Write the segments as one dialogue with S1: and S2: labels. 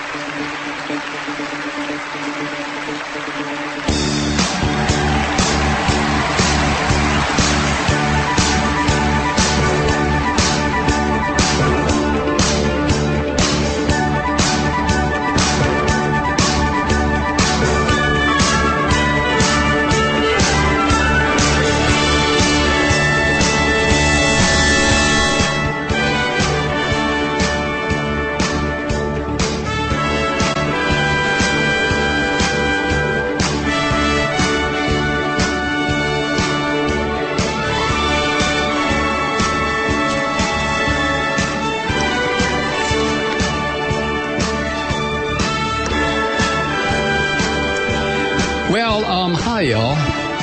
S1: Hi, y'all.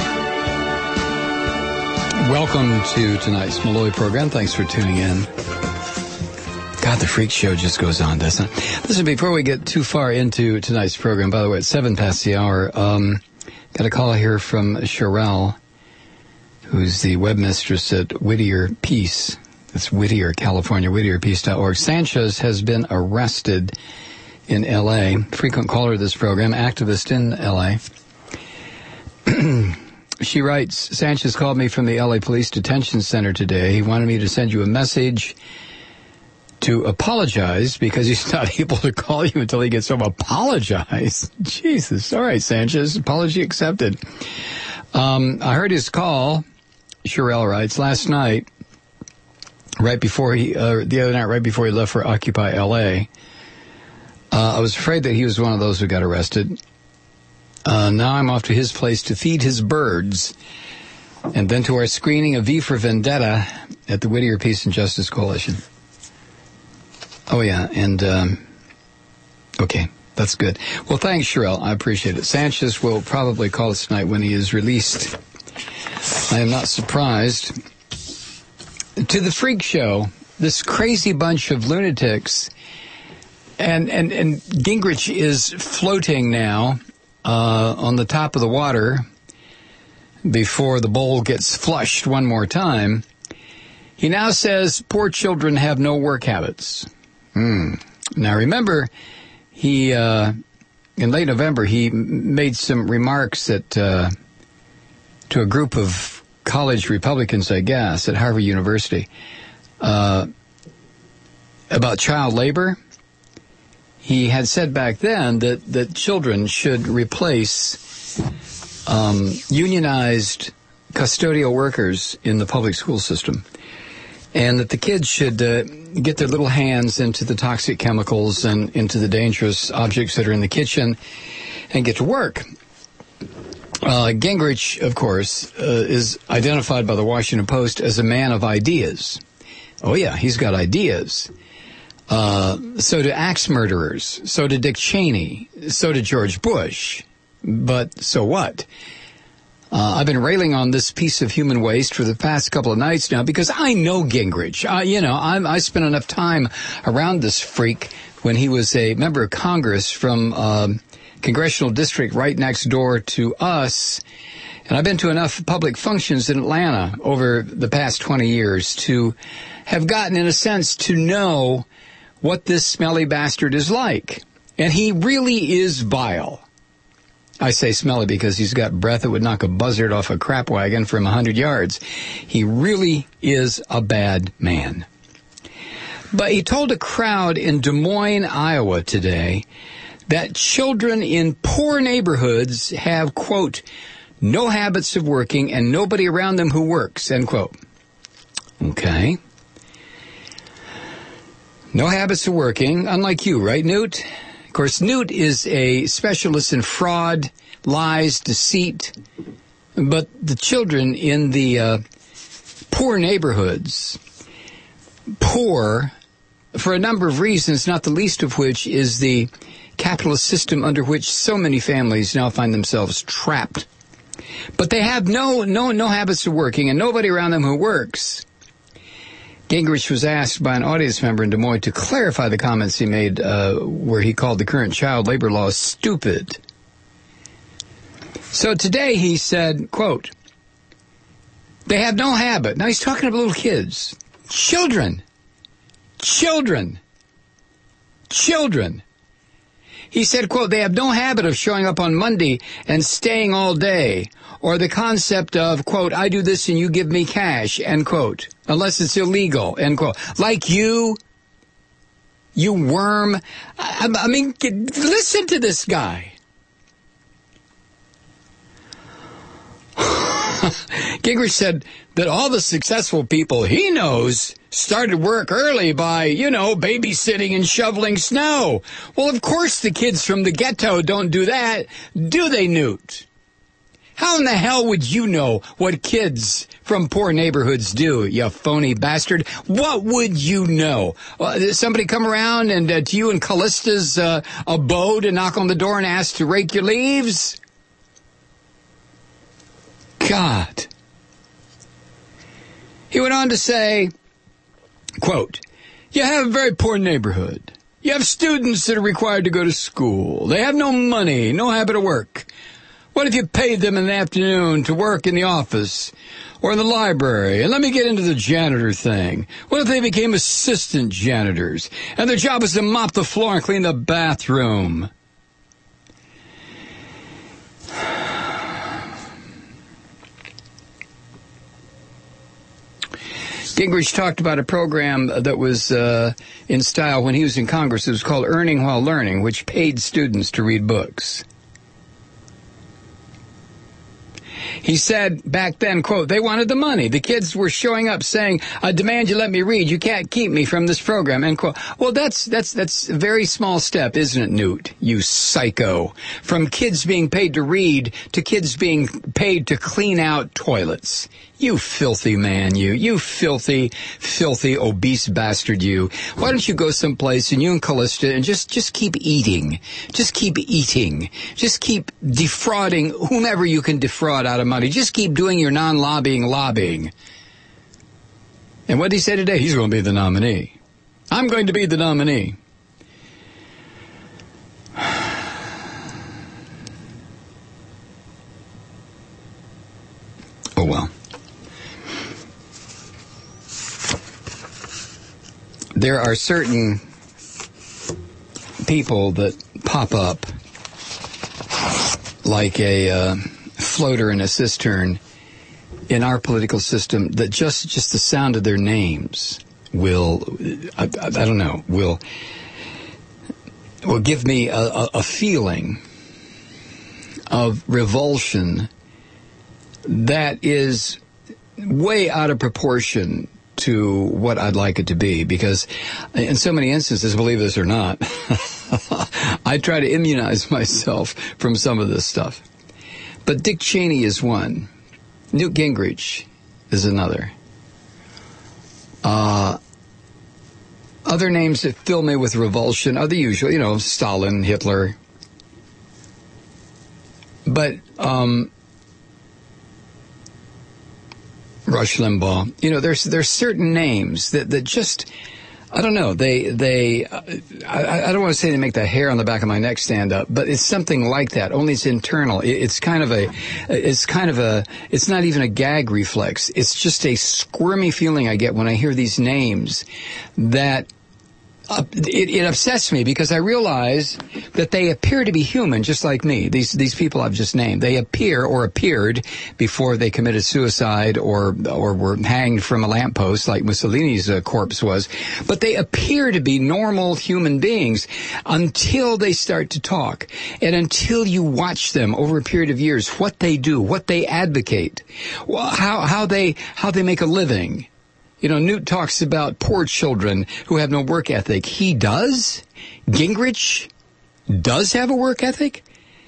S1: Welcome to tonight's Malloy program. Thanks for tuning in. God, the freak show just goes on, doesn't it? Listen, before we get too far into tonight's program, by the way, it's 7 past the hour. Got a call here from Sherelle, who's the webmistress at Whittier Peace. That's Whittier, California, whittierpeace.org. Sanchez has been arrested in L.A. Frequent caller of this program, activist in L.A. She writes, Sanchez called me from the L.A. Police Detention Center today. He wanted me to send you a message to apologize because he's not able to call you until he gets home. Apologize? Jesus. All right, Sanchez. Apology accepted. I heard his call, Sherelle writes, last night, the other night, right before he left for Occupy L.A. I was afraid that he was one of those who got arrested. Now I'm off to his place to feed his birds, and then to our screening of V for Vendetta at the Whittier Peace and Justice Coalition. Oh, yeah, and, okay, that's good. Well, thanks, Sherelle. I appreciate it. Sanchez will probably call us tonight when he is released. I am not surprised. To the freak show, this crazy bunch of lunatics, and Gingrich is floating now on the top of the water before the bowl gets flushed one more time. He now says poor children have no work habits. Now remember, he in late November he made some remarks to a group of college Republicans, I guess, at Harvard University about child labor. He had said back then that children should replace unionized custodial workers in the public school system, and that the kids should get their little hands into the toxic chemicals and into the dangerous objects that are in the kitchen and get to work. Gingrich, of course, is identified by the Washington Post as a man of ideas. Oh, yeah, he's got ideas. So do axe murderers, so did Dick Cheney, so did George Bush. But so what? I've been railing on this piece of human waste for the past couple of nights now because I know Gingrich. I spent enough time around this freak when he was a member of Congress from congressional district right next door to us. And I've been to enough public functions in Atlanta over the past 20 years to have gotten, in a sense, to know what this smelly bastard is like. And he really is vile. I say smelly because he's got breath that would knock a buzzard off a crap wagon from 100 yards. He really is a bad man. But he told a crowd in Des Moines, Iowa today that children in poor neighborhoods have, quote, no habits of working and nobody around them who works, end quote. Okay. No habits of working, unlike you, right, Newt? Of course, Newt is a specialist in fraud, lies, deceit. But the children in the poor neighborhoods, poor for a number of reasons, not the least of which is the capitalist system under which so many families now find themselves trapped. But they have no habits of working and nobody around them who works. Gingrich was asked by an audience member in Des Moines to clarify the comments he made where he called the current child labor law stupid. So today he said, quote, they have no habit. Now he's talking about little kids. Children. He said, quote, they have no habit of showing up on Monday and staying all day, or the concept of, quote, I do this and you give me cash, end quote, unless it's illegal, end quote. Like you worm. I mean, listen to this guy. Gingrich said that all the successful people he knows started work early by, babysitting and shoveling snow. Well, of course the kids from the ghetto don't do that, do they, Newt? How in the hell would you know what kids from poor neighborhoods do, you phony bastard? What would you know? Somebody come around and to you in Callista's abode and knock on the door and ask to rake your leaves? God. He went on to say, quote, you have a very poor neighborhood. You have students that are required to go to school. They have no money, no habit of work. What if you paid them in the afternoon to work in the office or in the library? And let me get into the janitor thing. What if they became assistant janitors and their job was to mop the floor and clean the bathroom? Gingrich talked about a program that was in style when he was in Congress. It was called Earning While Learning, which paid students to read books. He said back then, quote, they wanted the money. The kids were showing up saying, I demand you let me read. You can't keep me from this program, end quote. Well, that's a very small step, isn't it, Newt? You psycho. From kids being paid to read to kids being paid to clean out toilets. You filthy man, you filthy, filthy, obese bastard, you. Why don't you go someplace and you and Callista and just keep eating. Just keep eating. Just keep defrauding whomever you can defraud out of money. Just keep doing your non-lobbying lobbying. And what did he say today? He's going to be the nominee. I'm going to be the nominee. Oh, well. There are certain people that pop up like a floater in a cistern in our political system that just the sound of their names will, I don't know, will give me a feeling of revulsion that is way out of proportion to what I'd like it to be, because in so many instances, believe this or not, I try to immunize myself from some of this stuff. But Dick Cheney is one. Newt Gingrich is another. Other names that fill me with revulsion are the usual, Stalin, Hitler. But Rush Limbaugh. There's certain names that just, I don't know, I don't want to say they make the hair on the back of my neck stand up, but it's something like that, only it's internal. It's not even a gag reflex. It's just a squirmy feeling I get when I hear these names that it upsets me, because I realize that they appear to be human, just like me. These people I've just named, they appear or appeared before they committed suicide or were hanged from a lamppost like Mussolini's corpse was. But they appear to be normal human beings until they start to talk, and until you watch them over a period of years, what they do, what they advocate, how they make a living. Newt talks about poor children who have no work ethic. He does? Gingrich does have a work ethic?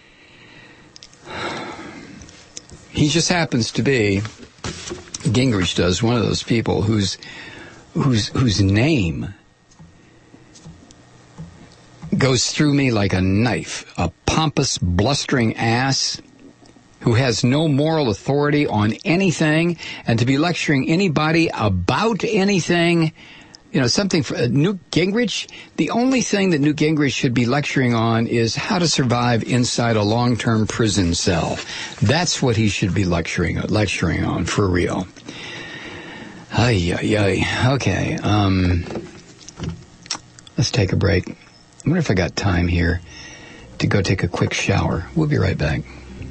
S1: He just happens to be, Gingrich does, one of those people whose name goes through me like a knife. A pompous, blustering ass who has no moral authority on anything, and to be lecturing anybody about anything, something for Newt Gingrich. The only thing that Newt Gingrich should be lecturing on is how to survive inside a long-term prison cell. That's what he should be lecturing on, for real. Okay, let's take a break. I wonder if I got time here. to go take a quick shower. We'll be right back.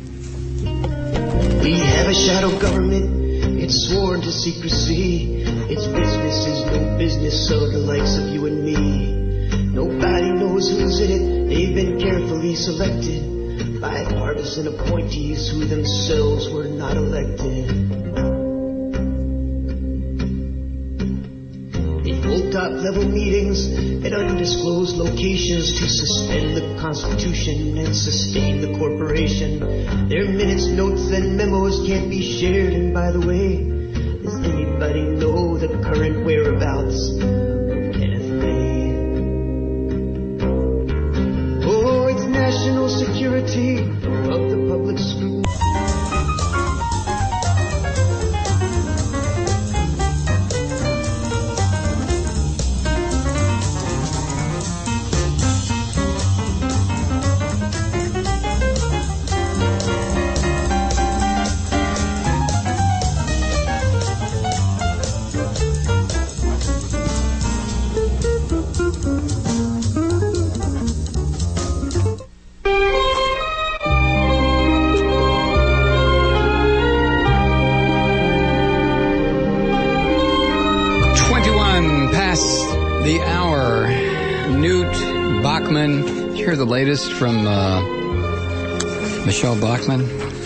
S2: We have a shadow government. It's sworn to secrecy. Its business is no business of the likes of you and me. Nobody knows who's in it. They've been carefully selected by partisan appointees who themselves were not elected. They hold top-level meetings at undisclosed locations to suspend the Constitution and sustain the corporation. Their minutes, notes, and memos can't be shared. And by the way, does anybody know the current whereabouts of Kenneth May? Oh, it's national security of the public scrutiny.
S1: Hear the latest from Michelle Bachmann.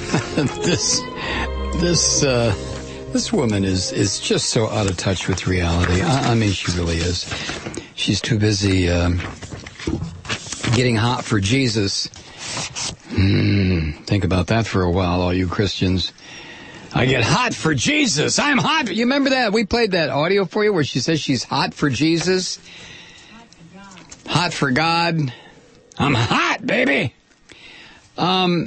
S1: This woman is just so out of touch with reality. I mean, she really is. She's too busy getting hot for Jesus. Think about that for a while, all you Christians. I get hot for Jesus. I'm hot. You remember that? We played that audio for you where she says she's hot for Jesus. Hot for God. I'm hot, baby. In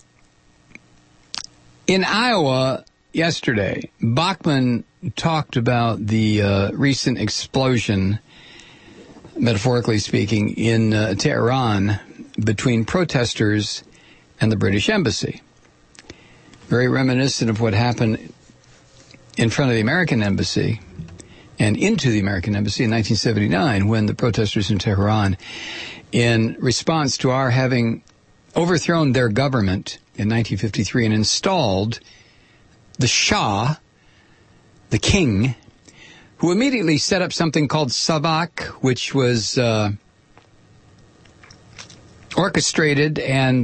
S1: Iowa yesterday, Bachmann talked about the recent explosion, metaphorically speaking, in Tehran between protesters and the British Embassy. Very reminiscent of what happened in front of the American Embassy and into the American Embassy in 1979 when the protesters in Tehran, in response to our having overthrown their government in 1953 and installed the Shah, the king, who immediately set up something called Savak, which was orchestrated and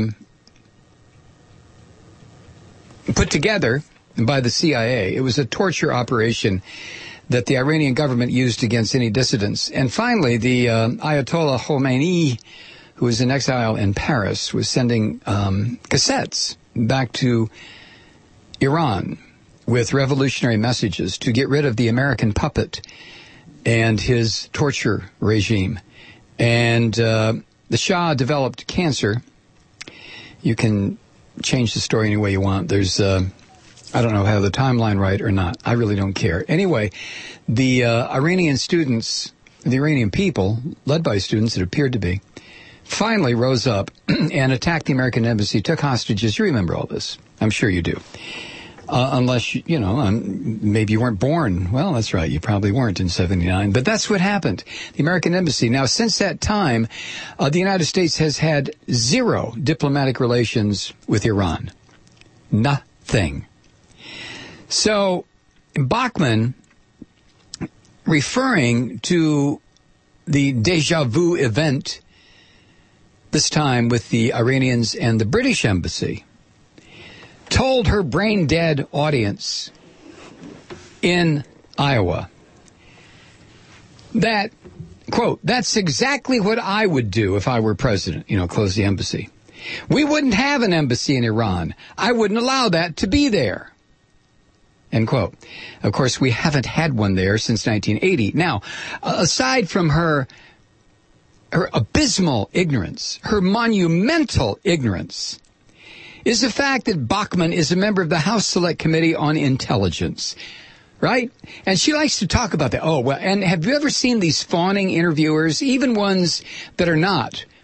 S1: put together by the CIA. It was a torture operation that the Iranian government used against any dissidents. And finally, the Ayatollah Khomeini, who was in exile in Paris, was sending cassettes back to Iran with revolutionary messages to get rid of the American puppet and his torture regime. And the Shah developed cancer. You can change the story any way you want. There's I don't know if I have the timeline right or not. I really don't care. Anyway, the Iranian students, the Iranian people, led by students, it appeared to be, finally rose up and attacked the American embassy, took hostages. You remember all this. I'm sure you do. Unless, maybe you weren't born. Well, that's right. You probably weren't in 79. But that's what happened. The American embassy. Now, since that time, the United States has had zero diplomatic relations with Iran. Nothing. So, Bachmann, referring to the deja vu event, this time with the Iranians and the British embassy, told her brain-dead audience in Iowa that, quote, that's exactly what I would do if I were president, close the embassy. We wouldn't have an embassy in Iran. I wouldn't allow that to be there. End quote. Of course, we haven't had one there since 1980. Now, aside from her abysmal ignorance, her monumental ignorance, is the fact that Bachmann is a member of the House Select Committee on Intelligence, right? And she likes to talk about that. Oh, well, and have you ever seen these fawning interviewers, even ones that are not,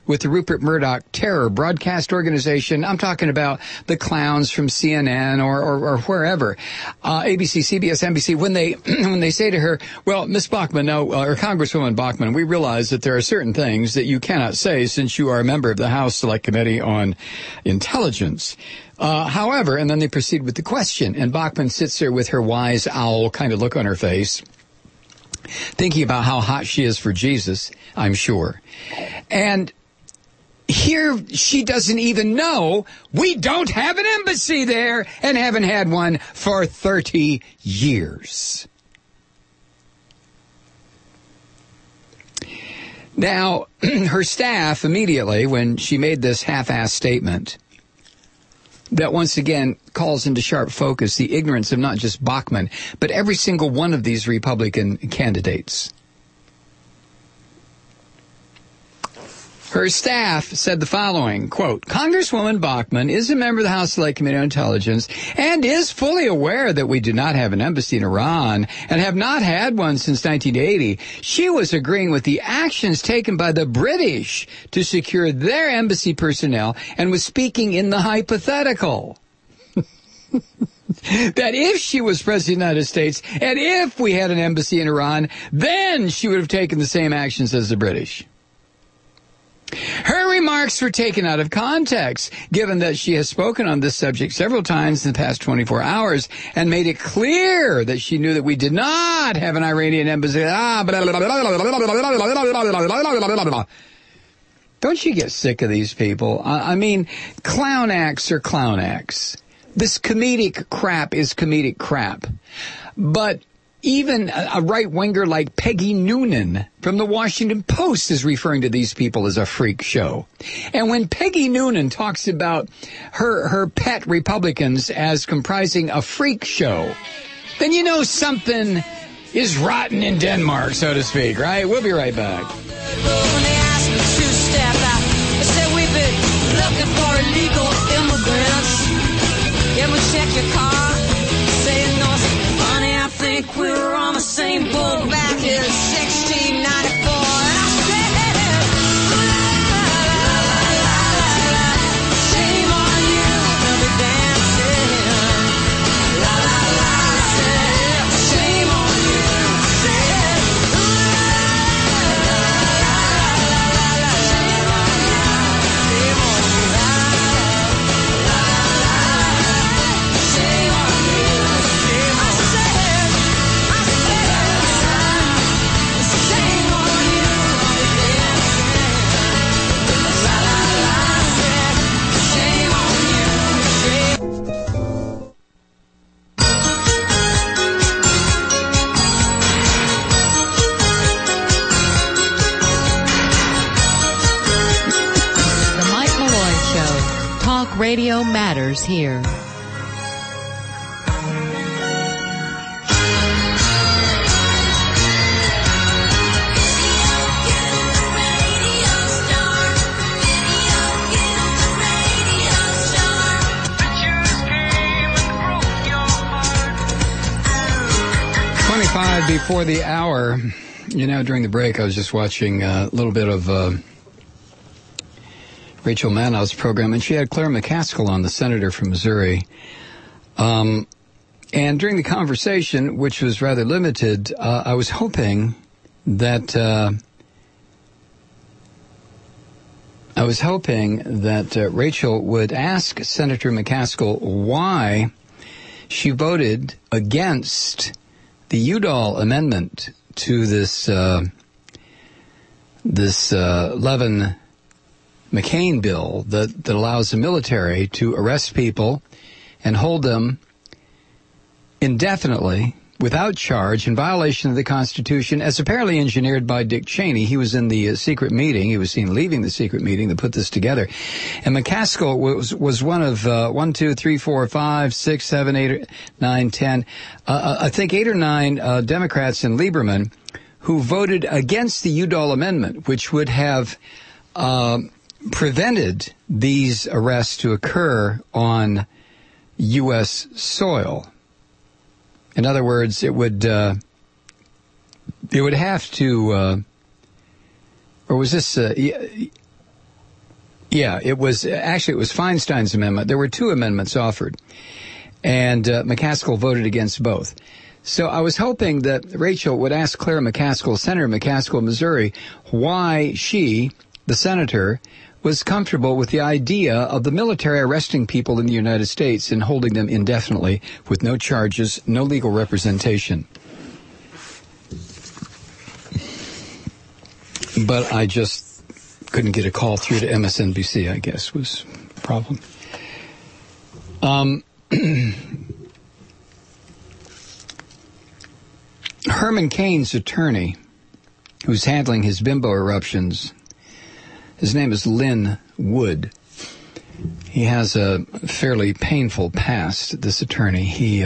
S1: with the Rupert Murdoch terror broadcast organization. I'm talking about the clowns from CNN or wherever, ABC, CBS, NBC, when they say to her, well, Miss Bachmann, or Congresswoman Bachmann, we realize that there are certain things that you cannot say since you are a member of the House Select Committee on Intelligence. However, and then they proceed with the question, and Bachmann sits there with her wise owl kind of look on her face, thinking about how hot she is for Jesus, I'm sure. And here she doesn't even know we don't have an embassy there and haven't had one for 30 years. Now, her staff immediately, when she made this half-assed statement, that once again calls into sharp focus the ignorance of not just Bachmann, but every single one of these Republican candidates. Her staff said the following, quote, Congresswoman Bachmann is a member of the House Select Committee on Intelligence and is fully aware that we do not have an embassy in Iran and have not had one since 1980. She was agreeing with the actions taken by the British to secure their embassy personnel and was speaking in the hypothetical. That if she was President of the United States and if we had an embassy in Iran, then she would have taken the same actions as the British. Her remarks were taken out of context, given that she has spoken on this subject several times in the past 24 hours and made it clear that she knew that we did not have an Iranian embassy. Don't you get sick of these people? I mean, clown acts are clown acts. This comedic crap is comedic crap. But even a right-winger like Peggy Noonan from the Washington Post is referring to these people as a freak show. And when Peggy Noonan talks about her pet Republicans as comprising a freak show, then you know something is rotten in Denmark, so to speak, right? We'll be right back.
S3: When they asked me to step out, I said we've been looking for illegal immigrants. Yeah, we check your car, saying no. Honey, I think we were on the same boat back in 1694. And I said, shame on you, they'll be dancing. La la la, I said, shame on you. I said, la la la la, shame on you, shame on you. La la la, shame on you, shame on you.
S4: Radio matters here.
S1: Before the hour, you know, during the break, I was just watching a little bit of Rachel Maddow's program, and she had Claire McCaskill on, the senator from Missouri. And during the conversation, which was rather limited, I was hoping that Rachel would ask Senator McCaskill why she voted against the Udall amendment to this Levin McCain bill that allows the military to arrest people and hold them indefinitely without charge in violation of the Constitution, as apparently engineered by Dick Cheney. He was in the secret meeting. He was seen leaving the secret meeting that put this together. And McCaskill was one of 1, 2, 3, 4, 5, 6, 7, 8, 9, 10, I think 8 or 9 Democrats and Lieberman who voted against the Udall Amendment, which would have prevented these arrests to occur on U.S. soil. In other words, it would have to, or was this? Yeah, it was Feinstein's amendment. There were two amendments offered, and McCaskill voted against both. So I was hoping that Rachel would ask Claire McCaskill, Senator McCaskill, Missouri, why she, the senator, was comfortable with the idea of the military arresting people in the United States and holding them indefinitely with no charges, no legal representation. But I just couldn't get a call through to MSNBC, I guess, was the problem. Herman Cain's attorney, who's handling his bimbo eruptions, his name is Lynn Wood. He has a fairly painful past, this attorney.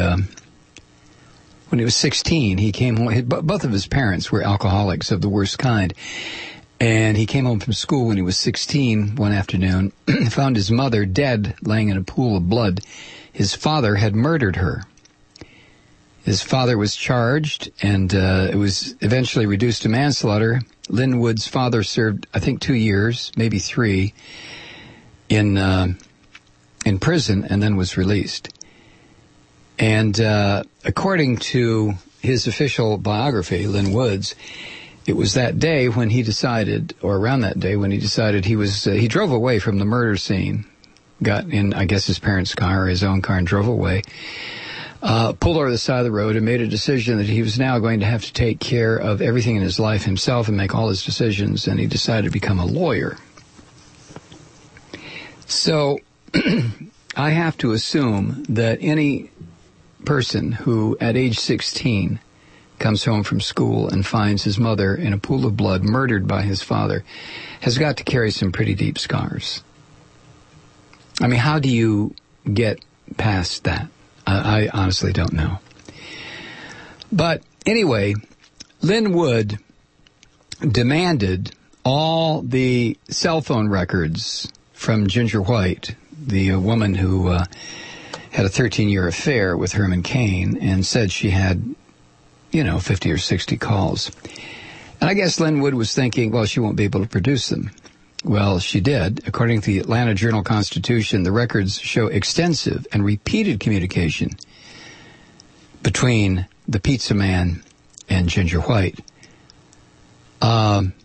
S1: When he was 16, he came home. Both of his parents were alcoholics of the worst kind. And he came home from school when he was 16 one afternoon, found his mother dead, laying in a pool of blood. His father had murdered her. His father was charged, and it was eventually reduced to manslaughter. Lynn Wood's father served, I think, 2 years, maybe 3, in prison, and then was released. And according to his official biography, Lynn Wood's, it was that day when he decided, or around that day when he decided he drove away from the murder scene, got in, I guess, his parents' car or his own car and drove away, pulled over the side of the road and made a decision that he was now going to have to take care of everything in his life himself and make all his decisions, and he decided to become a lawyer. So I have to assume that any person who, at age 16, comes home from school and finds his mother in a pool of blood, murdered by his father, has got to carry some pretty deep scars. I mean, how do you get past that? I honestly don't know. But anyway, Lynn Wood demanded all the cell phone records from Ginger White, the woman who had a 13-year affair with Herman Cain, and said she had 50 or 60 calls. And I guess Lynn Wood was thinking, well, she won't be able to produce them. Well, she did. According to the Atlanta Journal-Constitution, the records show extensive and repeated communication between the pizza man and Ginger White. The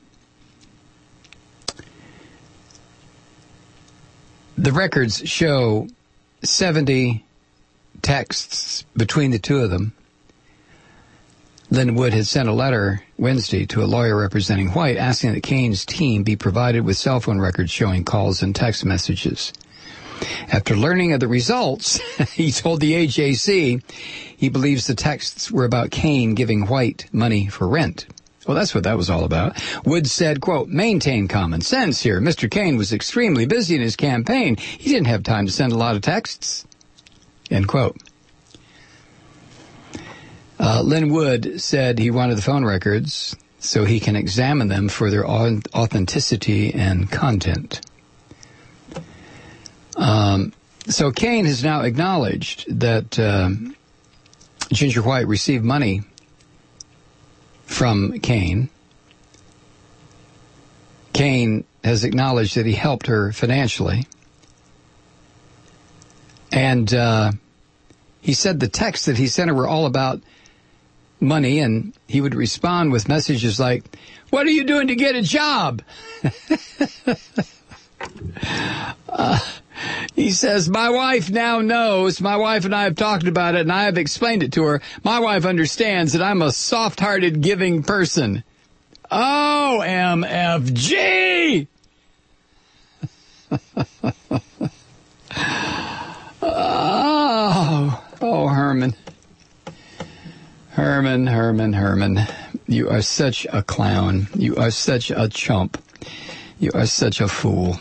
S1: records show 70 texts between the two of them. Lynn Wood had sent a letter Wednesday to a lawyer representing White asking that Cain's team be provided with cell phone records showing calls and text messages. After learning of the results, he told the AJC he believes the texts were about Cain giving White money for rent. Well, that's what that was all about. Wood said, quote, "Maintain common sense here. Mr. Cain was extremely busy in his campaign. He didn't have time to send a lot of texts." End quote. Lynn Wood said he wanted the phone records so he can examine them for their authenticity and content. So Cain has now acknowledged that Ginger White received money from Cain. Cain has acknowledged that he helped her financially. And he said the texts that he sent her were all about money, and he would respond with messages like, "What are you doing to get a job?" He says, "My wife now knows. My wife and I have talked about it, and I have explained it to her. My wife understands that I'm a soft-hearted, giving person." OMFG! Oh, Herman. Herman. You are such a clown. You are such a chump. You are such a fool.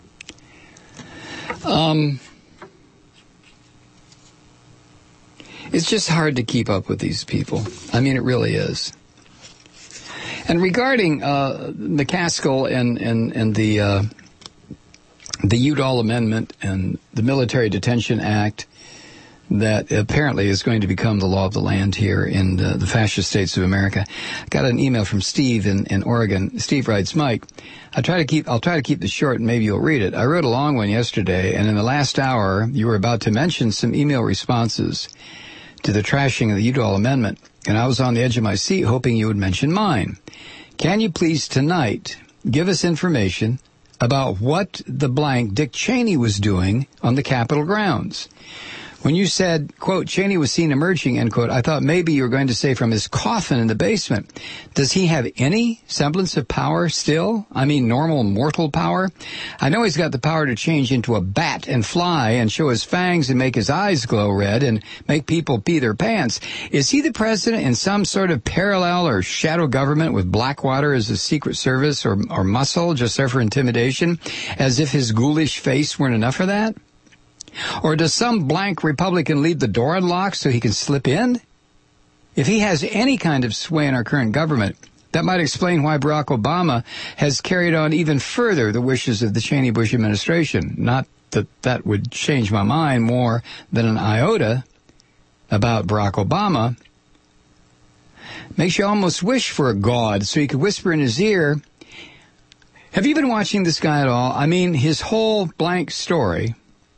S1: It's just hard to keep up with these people. I mean, it really is. And regarding McCaskill and the Udall Amendment and the Military Detention Act, that apparently is going to become the law of the land here in the fascist states of America. I got an email from Steve in Oregon. Steve writes, Mike, I'll try to keep this short and maybe you'll read it. I wrote a long one yesterday, and in the last hour, you were about to mention some email responses to the trashing of the Udall Amendment, and I was on the edge of my seat hoping you would mention mine. Can you please tonight give us information about what the blank Dick Cheney was doing on the Capitol grounds? When you said, quote, Cheney was seen emerging, end quote, I thought maybe you were going to say from his coffin in the basement. Does he have any semblance of power still? I mean, normal mortal power? I know he's got the power to change into a bat and fly and show his fangs and make his eyes glow red and make people pee their pants. Is he the president in some sort of parallel or shadow government with Blackwater as a secret service or muscle just there for intimidation, as if his ghoulish face weren't enough for that? Or does some blank Republican leave the door unlocked so he can slip in? If he has any kind of sway in our current government, that might explain why Barack Obama has carried on even further the wishes of the Cheney-Bush administration. Not that that would change my mind more than an iota about Barack Obama. Makes you almost wish for a God so you could whisper in his ear. Have you been watching this guy at all? I mean, his whole blank story...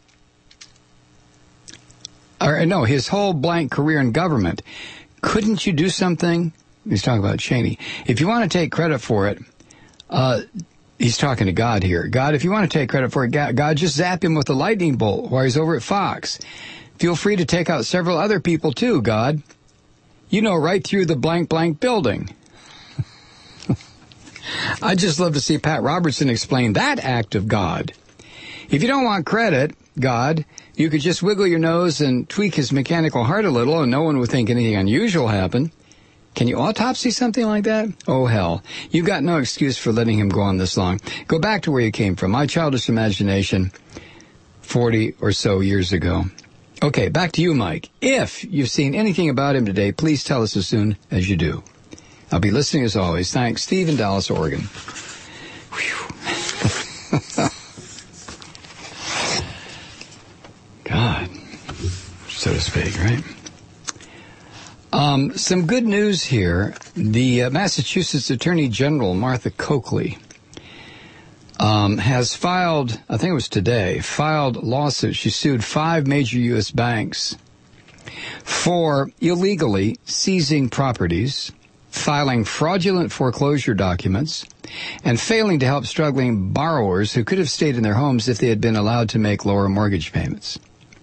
S1: his whole blank career in government. Couldn't you do something? He's talking about Cheney. If you want to take credit for it, he's talking to God here. God, if you want to take credit for it, God, just zap him with a lightning bolt while he's over at Fox. Feel free to take out several other people too, God. You know, right through the blank building. I'd just love to see Pat Robertson explain that act of God. If you don't want credit, God, you could just wiggle your nose and tweak his mechanical heart a little and no one would think anything unusual happened. Can you autopsy something like that? Oh, hell. You've got no excuse for letting him go on this long. Go back to where you came from. My childish imagination 40 or so years ago. Okay, back to you, Mike. If you've seen anything about him today, please tell us as soon as you do. I'll be listening as always. Thanks. Steve in Dallas, Oregon. Whew. God, so to speak, right? Some good news here. The Massachusetts Attorney General, Martha Coakley, has filed, I think it was today, lawsuits. She sued 5 major U.S. banks for illegally seizing properties, filing fraudulent foreclosure documents, and failing to help struggling borrowers who could have stayed in their homes if they had been allowed to make lower mortgage payments.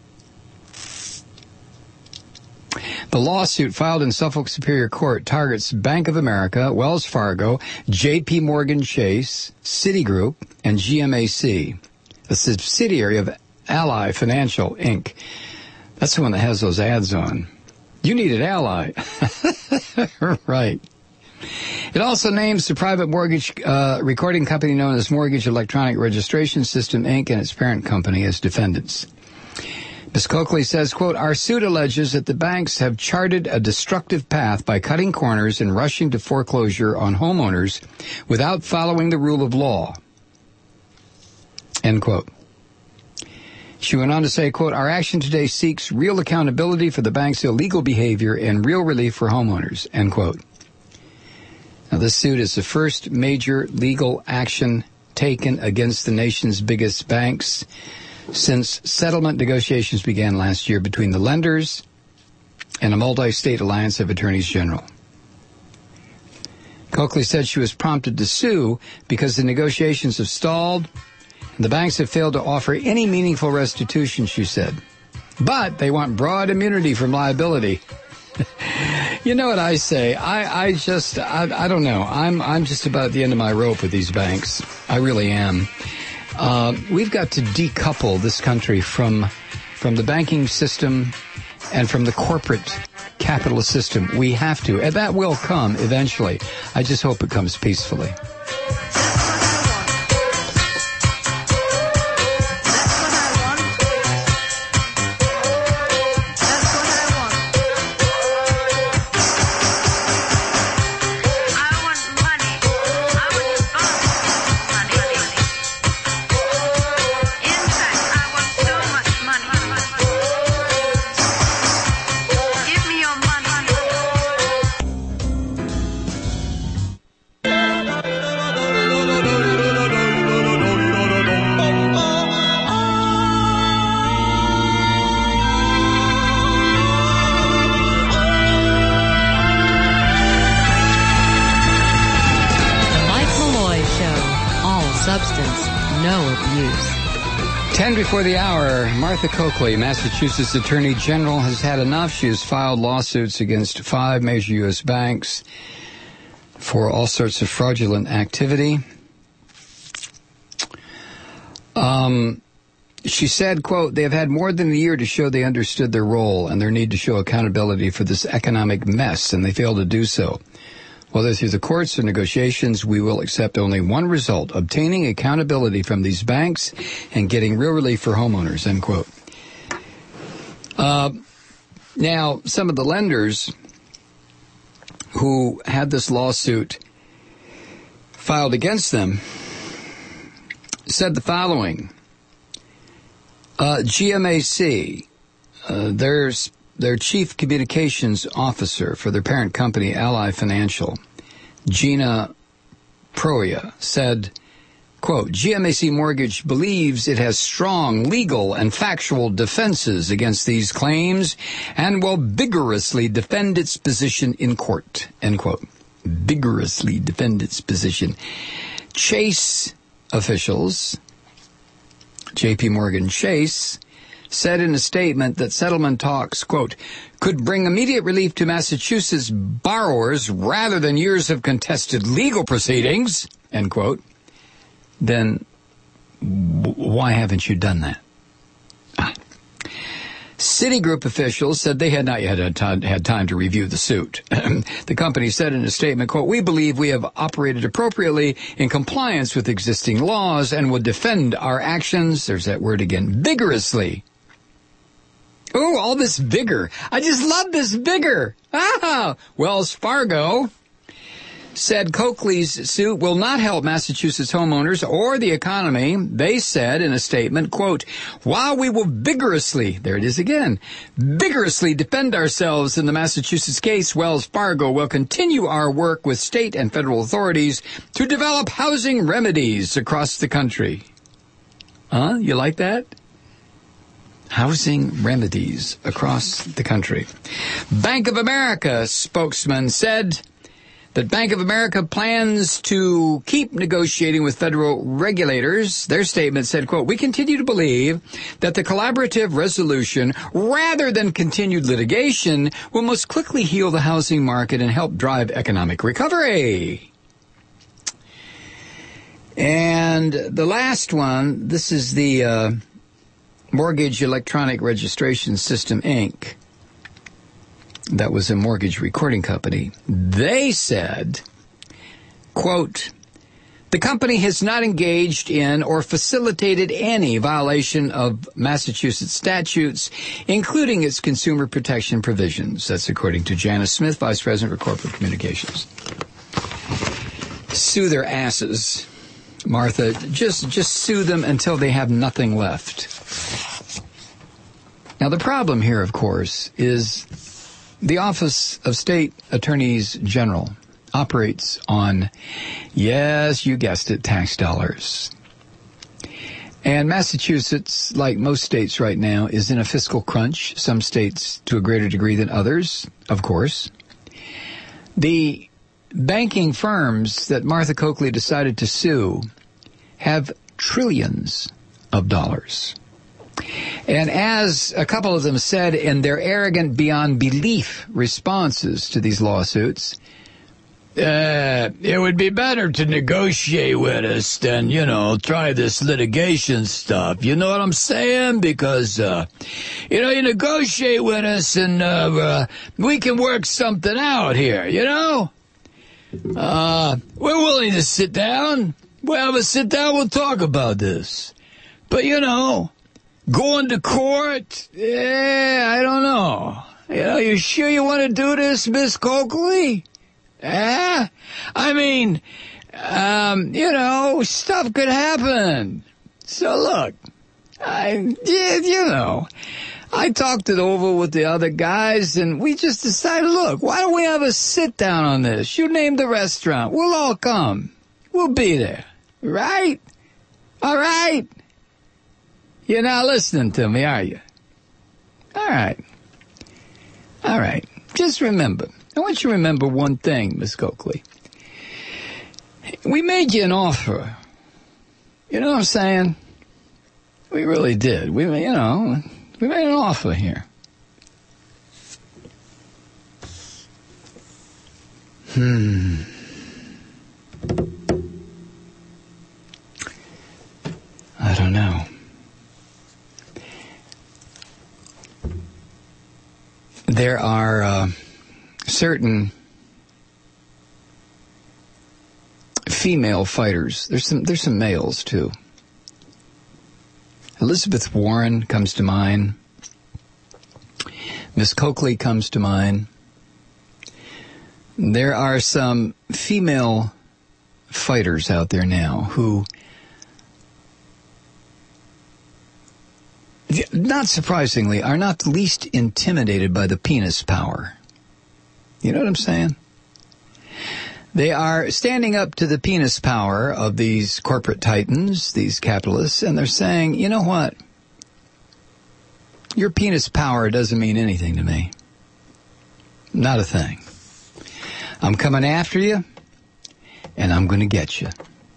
S1: The lawsuit filed in Suffolk Superior Court targets Bank of America, Wells Fargo, J.P. Morgan Chase, Citigroup, and GMAC, a subsidiary of Ally Financial, Inc. That's the one that has those ads on. You needed Ally. Right. It also names the private mortgage recording company known as Mortgage Electronic Registration System, Inc., and its parent company as defendants. Ms. Coakley says, quote, our suit alleges that the banks have charted a destructive path by cutting corners and rushing to foreclosure on homeowners without following the rule of law. End quote. She went on to say, quote, our action today seeks real accountability for the bank's illegal behavior and real relief for homeowners, end quote. Now, this suit is the first major legal action taken against the nation's biggest banks since settlement negotiations began last year between the lenders and a multi-state alliance of attorneys general. Coakley said she was prompted to sue because the negotiations have stalled and the banks have failed to offer any meaningful restitution, she said. But they want broad immunity from liability. You know what I say? I don't know. I'm just about at the end of my rope with these banks. I really am. We've got to decouple this country from the banking system and from the corporate capitalist system. We have to. And that will come eventually. I just hope it comes peacefully.
S4: no abuse.
S1: 10 before the hour, Martha Coakley, Massachusetts Attorney General, has had enough. She has filed lawsuits against 5 major U.S. banks for all sorts of fraudulent activity. She said, quote, they have had more than a year to show they understood their role and their need to show accountability for this economic mess, and they failed to do so. Whether through the courts or negotiations, we will accept only one result, obtaining accountability from these banks and getting real relief for homeowners, end quote. Now, some of the lenders who had this lawsuit filed against them said the following. GMAC, their chief communications officer for their parent company, Ally Financial, Gina Proia, said, quote, GMAC Mortgage believes it has strong legal and factual defenses against these claims and will vigorously defend its position in court, end quote. Vigorously defend its position. Chase officials, J.P. Morgan Chase, said in a statement that settlement talks, quote, could bring immediate relief to Massachusetts borrowers rather than years of contested legal proceedings, end quote. Then why haven't you done that? Citigroup officials said they had not yet had time to review the suit. The company said in a statement, quote, we believe we have operated appropriately in compliance with existing laws and would defend our actions, there's that word again, vigorously. Oh, all this vigor. I just love this vigor. Wells Fargo said Coakley's suit will not help Massachusetts homeowners or the economy. They said in a statement, quote, while we will vigorously, there it is again, vigorously defend ourselves in the Massachusetts case, Wells Fargo will continue our work with state and federal authorities to develop housing remedies across the country. You like that? Housing remedies across the country. Bank of America spokesman said that Bank of America plans to keep negotiating with federal regulators. Their statement said, quote, we continue to believe that the collaborative resolution, rather than continued litigation, will most quickly heal the housing market and help drive economic recovery. And the last one, this is the Mortgage Electronic Registration System, Inc., that was a mortgage recording company. They said, quote, the company has not engaged in or facilitated any violation of Massachusetts statutes, including its consumer protection provisions. That's according to Janice Smith, Vice President for Corporate Communications. Sue their asses, Martha. Just sue them until they have nothing left. Now, the problem here, of course, is the Office of State Attorneys General operates on, yes, you guessed it, tax dollars. And Massachusetts, like most states right now, is in a fiscal crunch. Some states to a greater degree than others, of course. The banking firms that Martha Coakley decided to sue have trillions of dollars. And as a couple of them said in their arrogant beyond belief responses to these lawsuits, it would be better to negotiate with us than, try this litigation stuff. You know what I'm saying? Because, you negotiate with us and we can work something out here, We're willing to sit down. We'll have a sit down. We'll talk about this. But, going to court? I don't know. You sure you want to do this, Miss Coakley? I mean, stuff could happen. So look, I talked it over with the other guys and we just decided, look, why don't we have a sit down on this? You name the restaurant. We'll all come. We'll be there. Right? All right? You're not listening to me, are you? All right. Just remember. I want you to remember one thing, Miss Coakley. We made you an offer. You know what I'm saying? We really did. We made an offer here. I don't know. There are certain female fighters. There's some males too. Elizabeth Warren comes to mind. Miss Coakley comes to mind. There are some female fighters out there now who, not surprisingly, are not the least intimidated by the penis power. You know what I'm saying? They are standing up to the penis power of these corporate titans, these capitalists, and they're saying, you know what? Your penis power doesn't mean anything to me. Not a thing. I'm coming after you, and I'm going to get you.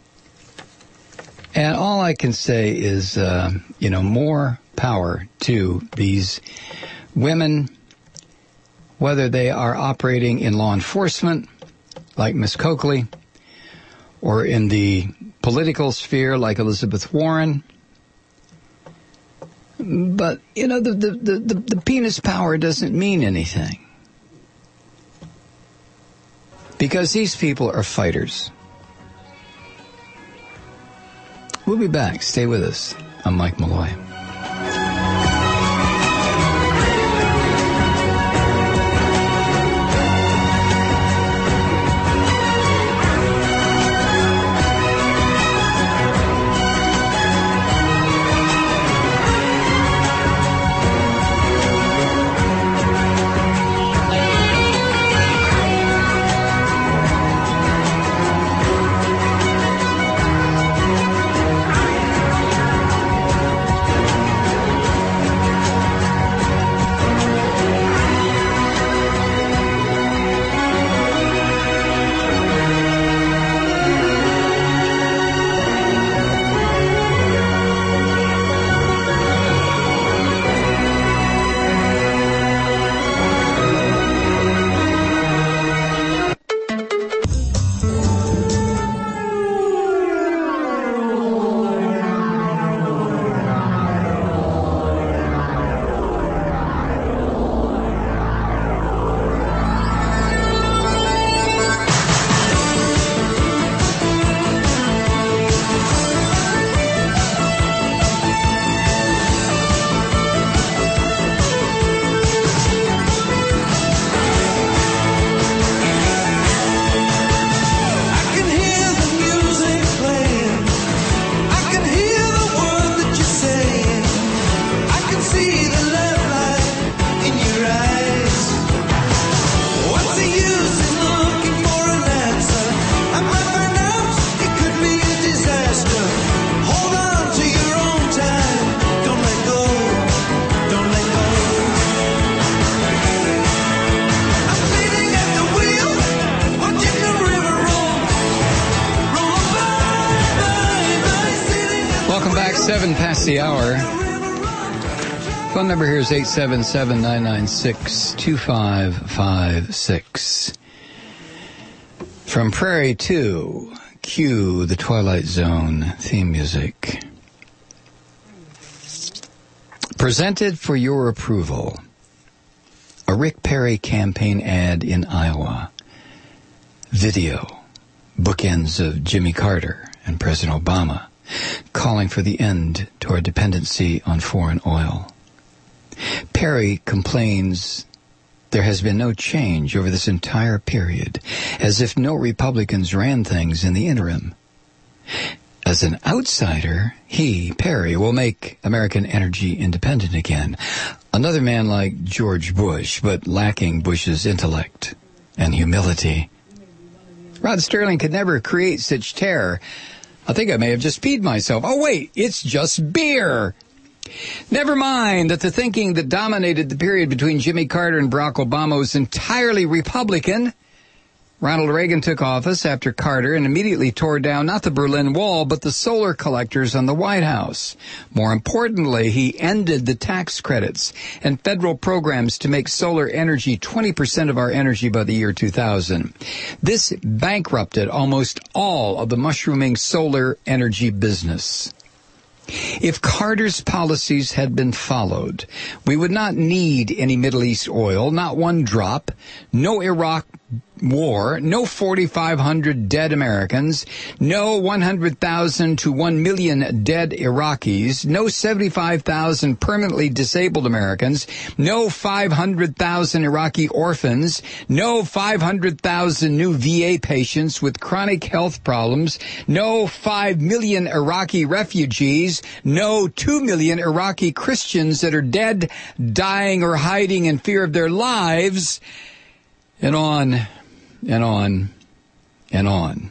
S1: And all I can say is, more power to these women, whether they are operating in law enforcement, like Miss Coakley, or in the political sphere, like Elizabeth Warren. But, the penis power doesn't mean anything. Because these people are fighters. We'll be back. Stay with us. I'm Mike Malloy. The hour. Phone number here is 877-996-2556. From Prairie 2, cue the Twilight Zone theme music. Presented for your approval, a Rick Perry campaign ad in Iowa. Video, bookends of Jimmy Carter and President Obama, calling for the end to our dependency on foreign oil. Perry complains there has been no change over this entire period, as if no Republicans ran things in the interim. As an outsider, he, Perry, will make American energy independent again. Another man like George Bush, but lacking Bush's intellect and humility. Rod Sterling could never create such terror. I think I may have just peed myself. Oh, wait, it's just beer. Never mind that the thinking that dominated the period between Jimmy Carter and Barack Obama was entirely Republican. Ronald Reagan took office after Carter and immediately tore down not the Berlin Wall, but the solar collectors on the White House. More importantly, he ended the tax credits and federal programs to make solar energy 20% of our energy by the year 2000. This bankrupted almost all of the mushrooming solar energy business. If Carter's policies had been followed, we would not need any Middle East oil, not one drop, no Iraq war, no 4,500 dead Americans, no 100,000 to 1 million dead Iraqis, no 75,000 permanently disabled Americans, no 500,000 Iraqi orphans, no 500,000 new VA patients with chronic health problems, no 5 million Iraqi refugees, no 2 million Iraqi Christians that are dead, dying, or hiding in fear of their lives, and on and on and on.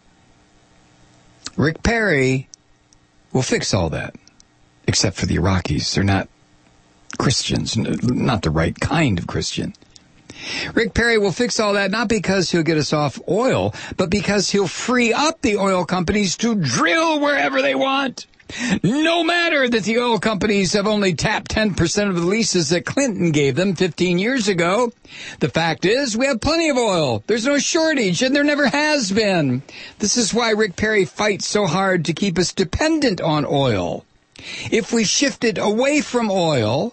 S1: Rick Perry will fix all that, except for the Iraqis. They're not Christians, not the right kind of Christian. Rick Perry will fix all that not because he'll get us off oil, but because he'll free up the oil companies to drill wherever they want. No matter that the oil companies have only tapped 10% of the leases that Clinton gave them 15 years ago. The fact is, we have plenty of oil. There's no shortage, and there never has been. This is why Rick Perry fights so hard to keep us dependent on oil. If we shifted away from oil,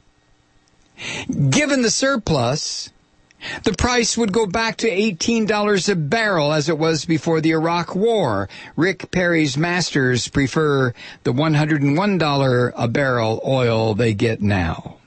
S1: given the surplus, the price would go back to $18 a barrel as it was before the Iraq War. Rick Perry's masters prefer the $101 a barrel oil they get now.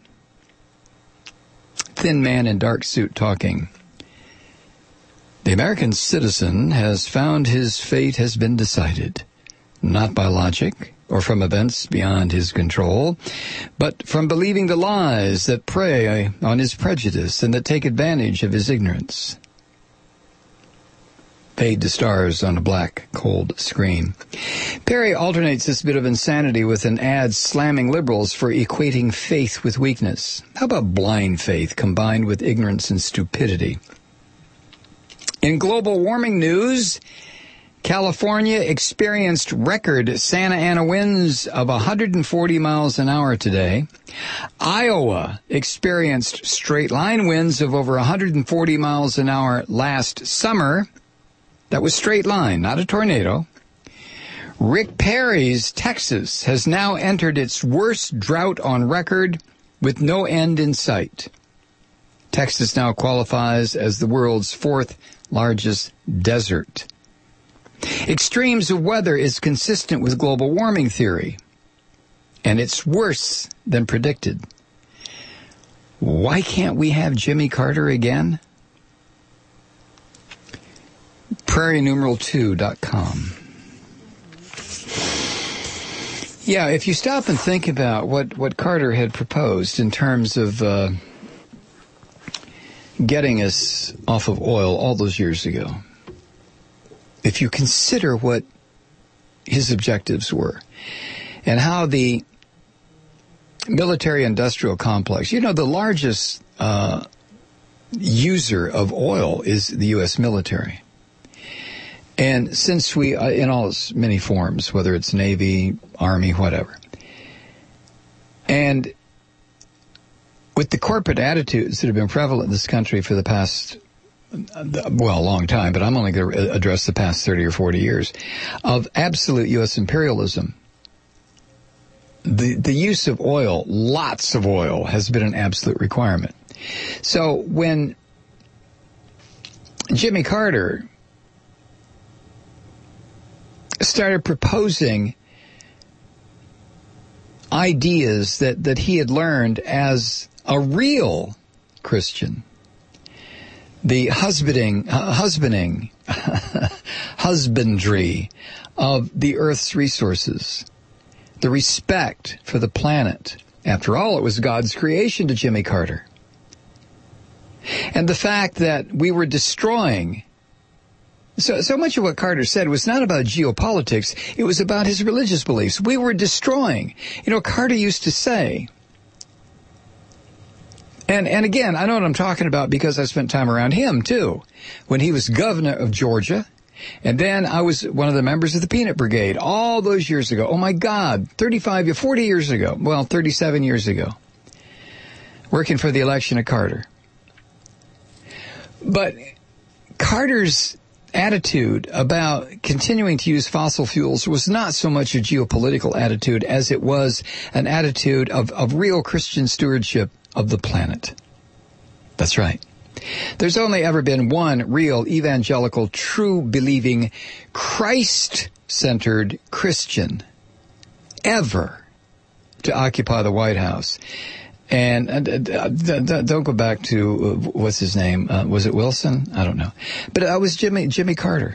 S1: Thin man in dark suit talking. The American citizen has found his fate has been decided, not by logic or from events beyond his control, but from believing the lies that prey on his prejudice and that take advantage of his ignorance. Fade to stars on a black, cold screen. Perry alternates this bit of insanity with an ad slamming liberals for equating faith with weakness. How about blind faith combined with ignorance and stupidity? In global warming news, California experienced record Santa Ana winds of 140 miles an hour today. Iowa experienced straight line winds of over 140 miles an hour last summer. That was straight line, not a tornado. Rick Perry's Texas has now entered its worst drought on record with no end in sight. Texas now qualifies as the world's fourth largest desert. Extremes of weather is consistent with global warming theory, and it's worse than predicted. Why can't we have Jimmy Carter again? PrairieNumeral2.com. Yeah, if you stop and think about what Carter had proposed in terms of getting us off of oil all those years ago, if you consider what his objectives were and how the military-industrial complex, the largest user of oil is the U.S. military. And since we, in all its many forms, whether it's Navy, Army, whatever, and with the corporate attitudes that have been prevalent in this country for the past a long time, but I'm only going to address the past 30 or 40 years, of absolute U.S. imperialism, the use of oil, lots of oil, has been an absolute requirement. So when Jimmy Carter started proposing ideas that he had learned as a real Christian, the husbandry of the earth's resources, the respect for the planet. After all, it was God's creation to Jimmy Carter. And the fact that we were destroying. So much of what Carter said was not about geopolitics. It was about his religious beliefs. We were destroying. Carter used to say, And again, I know what I'm talking about because I spent time around him, too. When he was governor of Georgia, and then I was one of the members of the Peanut Brigade all those years ago. Oh, my God, 40 years ago. Well, 37 years ago. Working for the election of Carter. But Carter's attitude about continuing to use fossil fuels was not so much a geopolitical attitude as it was an attitude of real Christian stewardship of the planet. That's right. There's only ever been one real evangelical, true believing, Christ-centered Christian ever to occupy the White House. And don't go back to, what's his name? Was it Wilson? I don't know. But it was Jimmy Carter.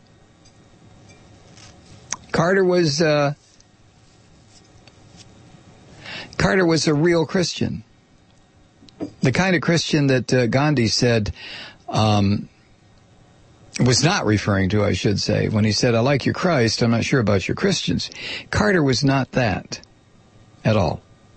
S1: Carter was a real Christian. The kind of Christian that Gandhi said, was not referring to, I should say, when he said, I like your Christ, I'm not sure about your Christians. Carter was not that at all.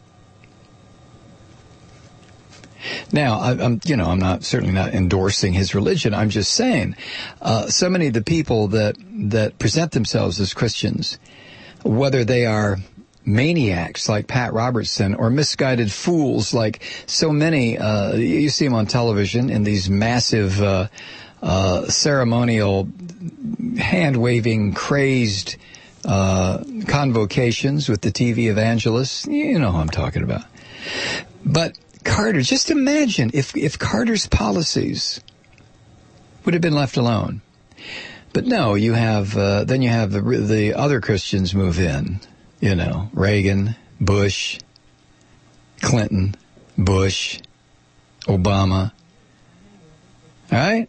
S1: Now, I'm certainly not endorsing his religion. I'm just saying, so many of the people that present themselves as Christians, whether they are maniacs like Pat Robertson or misguided fools like so many, you see them on television in these massive, ceremonial, hand-waving, crazed, convocations with the TV evangelists. You know who I'm talking about. But Carter, just imagine if Carter's policies would have been left alone. But no, you have then you have the other Christians move in. You know, Reagan, Bush, Clinton, Bush, Obama. All right?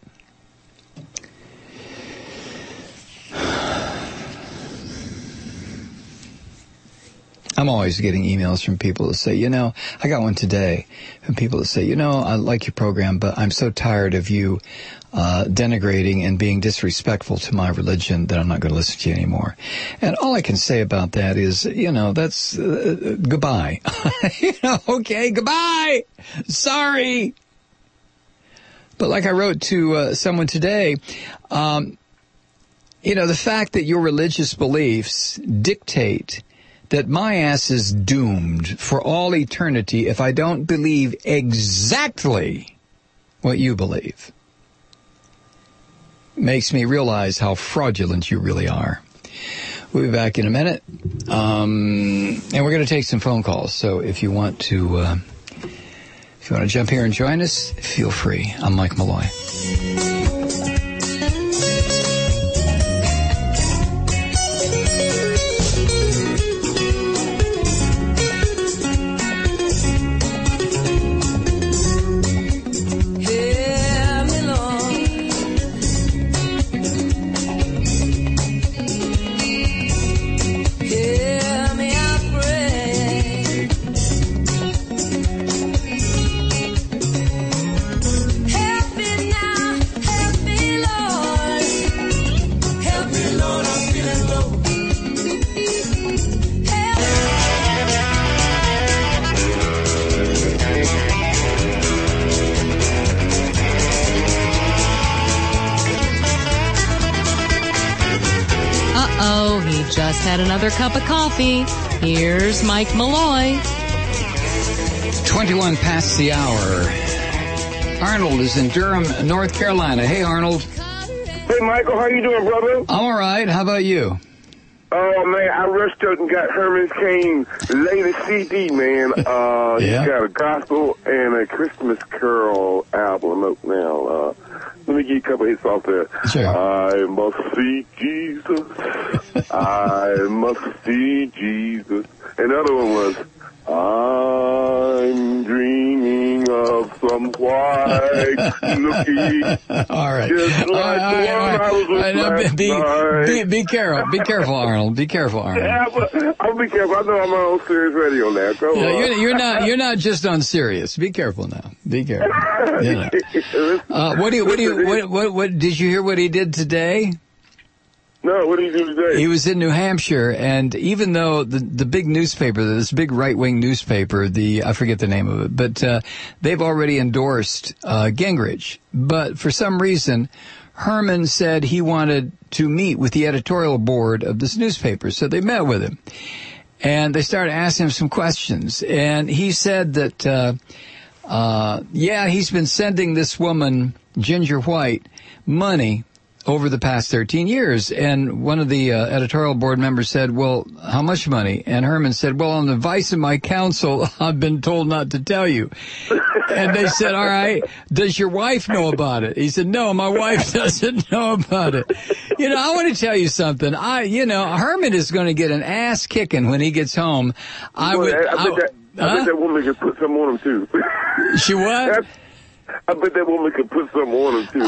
S1: I'm always getting emails from people that say, I got one today from people that say, I like your program, but I'm so tired of you denigrating and being disrespectful to my religion that I'm not going to listen to you anymore. And all I can say about that is, that's goodbye. Okay, goodbye. Sorry. But like I wrote to someone today, the fact that your religious beliefs dictate that my ass is doomed for all eternity if I don't believe exactly what you believe makes me realize how fraudulent you really are. We'll be back in a minute. And we're going to take some phone calls. So if you want to jump here and join us, feel free. I'm Mike Malloy.
S4: Just had another cup of coffee. Here's Mike Malloy.
S1: 21 past the hour. Arnold is in Durham, North Carolina. Hey, Arnold.
S5: Hey, Michael. How you doing, brother?
S1: I'm all right. How about you?
S5: Oh, man, I rushed out and got Herman Cain's latest CD, man.
S1: Yeah.
S5: He's got a gospel and a Christmas Carol album out now. Let me give you a couple hits off there.
S1: Sure.
S5: I must see Jesus. I must see Jesus. And the other one was, I'm dreaming of some white looking.
S1: All right.
S5: Just like the one I was with last night.
S1: Be careful. Be careful, Arnold. Be careful, Arnold.
S5: Yeah, I'll be careful. I know I'm on Sirius Radio now. Go on.
S1: You're not just on Sirius. Be careful now. Be careful. What did you hear what he did today?
S5: No, what did he do today?
S1: He was in New Hampshire, and even though the big newspaper, this big right-wing newspaper, I forget the name of it, but they've already endorsed Gingrich. But for some reason, Herman said he wanted to meet with the editorial board of this newspaper, so they met with him. And they started asking him some questions, and he said that, he's been sending this woman, Ginger White, money over the past 13 years. And one of the editorial board members said, well, how much money? And Herman said, well, on the advice of my counsel, I've been told not to tell you. And they said, all right, does your wife know about it? He said, no, my wife doesn't know about it. You know, I want to tell you something. Herman is going to get an ass kicking when he gets home. I bet
S5: that woman could put some on him, too.
S1: She what?
S5: I bet that woman could put some on him, too.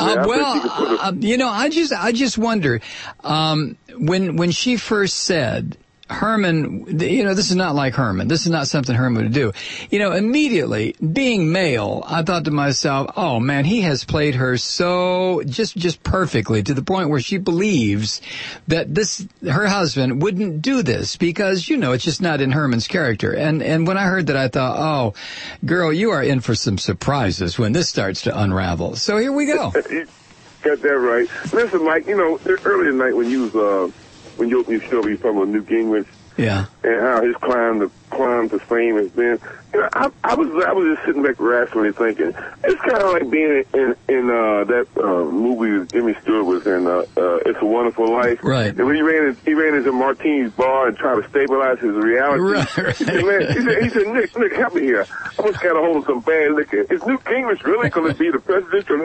S1: I just wonder, when she first said, Herman, this is not like Herman. This is not something Herman would do. Immediately, being male, I thought to myself, oh man, he has played her so just perfectly to the point where she believes that her husband wouldn't do this because, it's just not in Herman's character. And when I heard that, I thought, oh, girl, you are in for some surprises when this starts to unravel. So here we go.
S5: You got that right. Listen, Mike, earlier tonight when you opened your show, you were talking about Newt Gingrich.
S1: Yeah.
S5: And how his climb to fame has been. I was just sitting back rationally thinking, it's kind of like being in that movie that Jimmy Stewart was in, It's a Wonderful Life.
S1: Right.
S5: And when he ran into Martini's bar and tried to stabilize his reality.
S1: Right.
S5: He said, Nick, help me here. I almost got a hold of some bad liquor. Is Newt Gingrich really going to be the presidential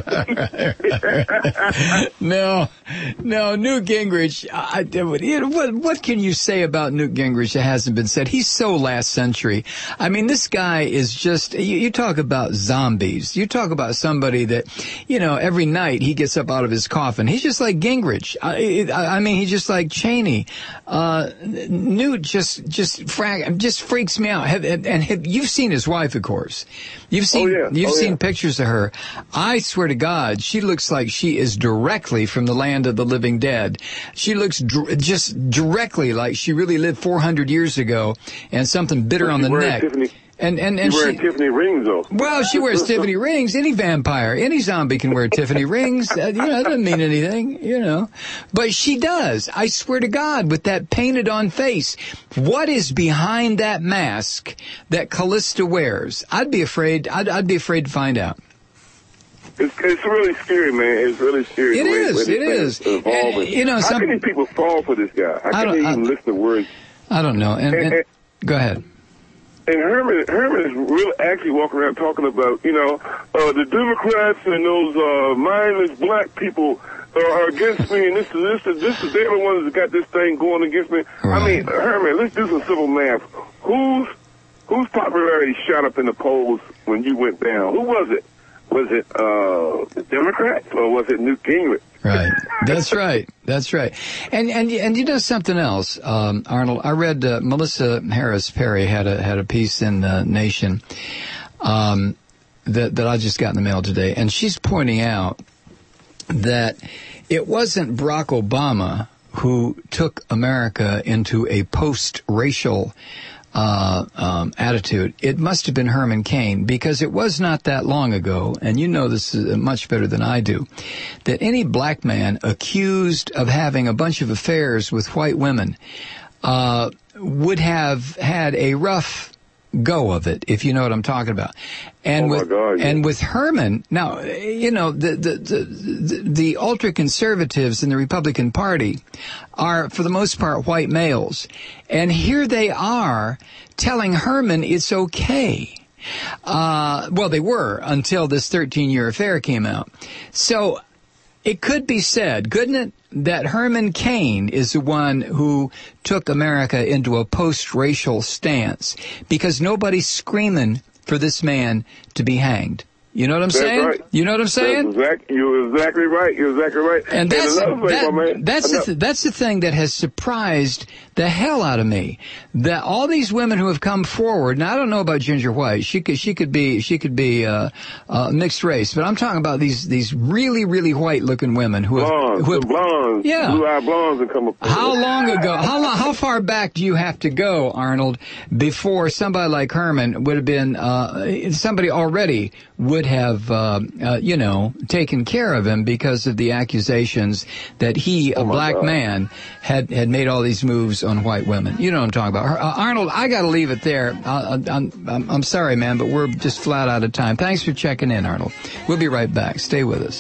S5: nominee?
S1: No, Newt Gingrich, what can you say about Newt Gingrich that hasn't been said? He's so last century. I mean, this guy is just, you talk about zombies. You talk about somebody that, every night he gets up out of his coffin. He's just like Gingrich. I mean, he's just like Cheney. Newt just freaks me out. You've seen his wife, of course. You've seen pictures of her. I swear to God, she looks like she is directly from the land of the living dead. She looks just directly like she really lived 400 years ago and something bitter on the neck. And
S5: she's wearing Tiffany rings, though.
S1: Well, she wears Tiffany rings. Any vampire, any zombie can wear Tiffany rings. That doesn't mean anything, But she does. I swear to God, with that painted on face. What is behind that mask that Callista wears? I'd be afraid to find out.
S5: It's really scary, man. It's really scary.
S1: It is. And,
S5: how many people fall for this guy? How can they even listen to words?
S1: I don't know. And go ahead.
S5: And Herman is really actually walking around talking about, the Democrats and those mindless black people are against me, and this is they're the ones that got this thing going against me. Right. I mean, Herman, let's do some simple math. Whose popularity shot up in the polls when you went down? Who was it? Was it the Democrats or was it Newt Gingrich?
S1: Right. That's right. That's right. And something else, Arnold. I read Melissa Harris Perry had a piece in the Nation that I just got in the mail today, and she's pointing out that it wasn't Barack Obama who took America into a post-racial attitude. It must have been Herman Cain, because it was not that long ago, and you know this is much better than I do, that any black man accused of having a bunch of affairs with white women would have had a rough go of it, if you know what I'm talking about. And with Herman, now, the ultra-conservatives in the Republican Party are, for the most part, white males. And here they are telling Herman it's okay. Well, they were until this 13-year affair came out. So it could be said, couldn't it, that Herman Cain is the one who took America into a post-racial stance, because nobody's screaming for this man to be hanged. You know what I'm saying?
S5: Right.
S1: You know what I'm saying?
S5: You're exactly right. You're exactly right.
S1: And that's the thing that has surprised the hell out of me that all these women who have come forward. Now I don't know about Ginger White. She could be mixed race, but I'm talking about these really really white looking women who have
S5: blondes,
S1: yeah,
S5: blue-eyed blondes that come up.
S1: How long ago? How far back do you have to go, Arnold, before somebody like Herman would have been somebody already would have taken care of him because of the accusations that he, a black man, had made all these moves on white women. You know what I'm talking about. Arnold, I got to leave it there. I'm sorry, man, but we're just flat out of time. Thanks for checking in, Arnold. We'll be right back. Stay with us.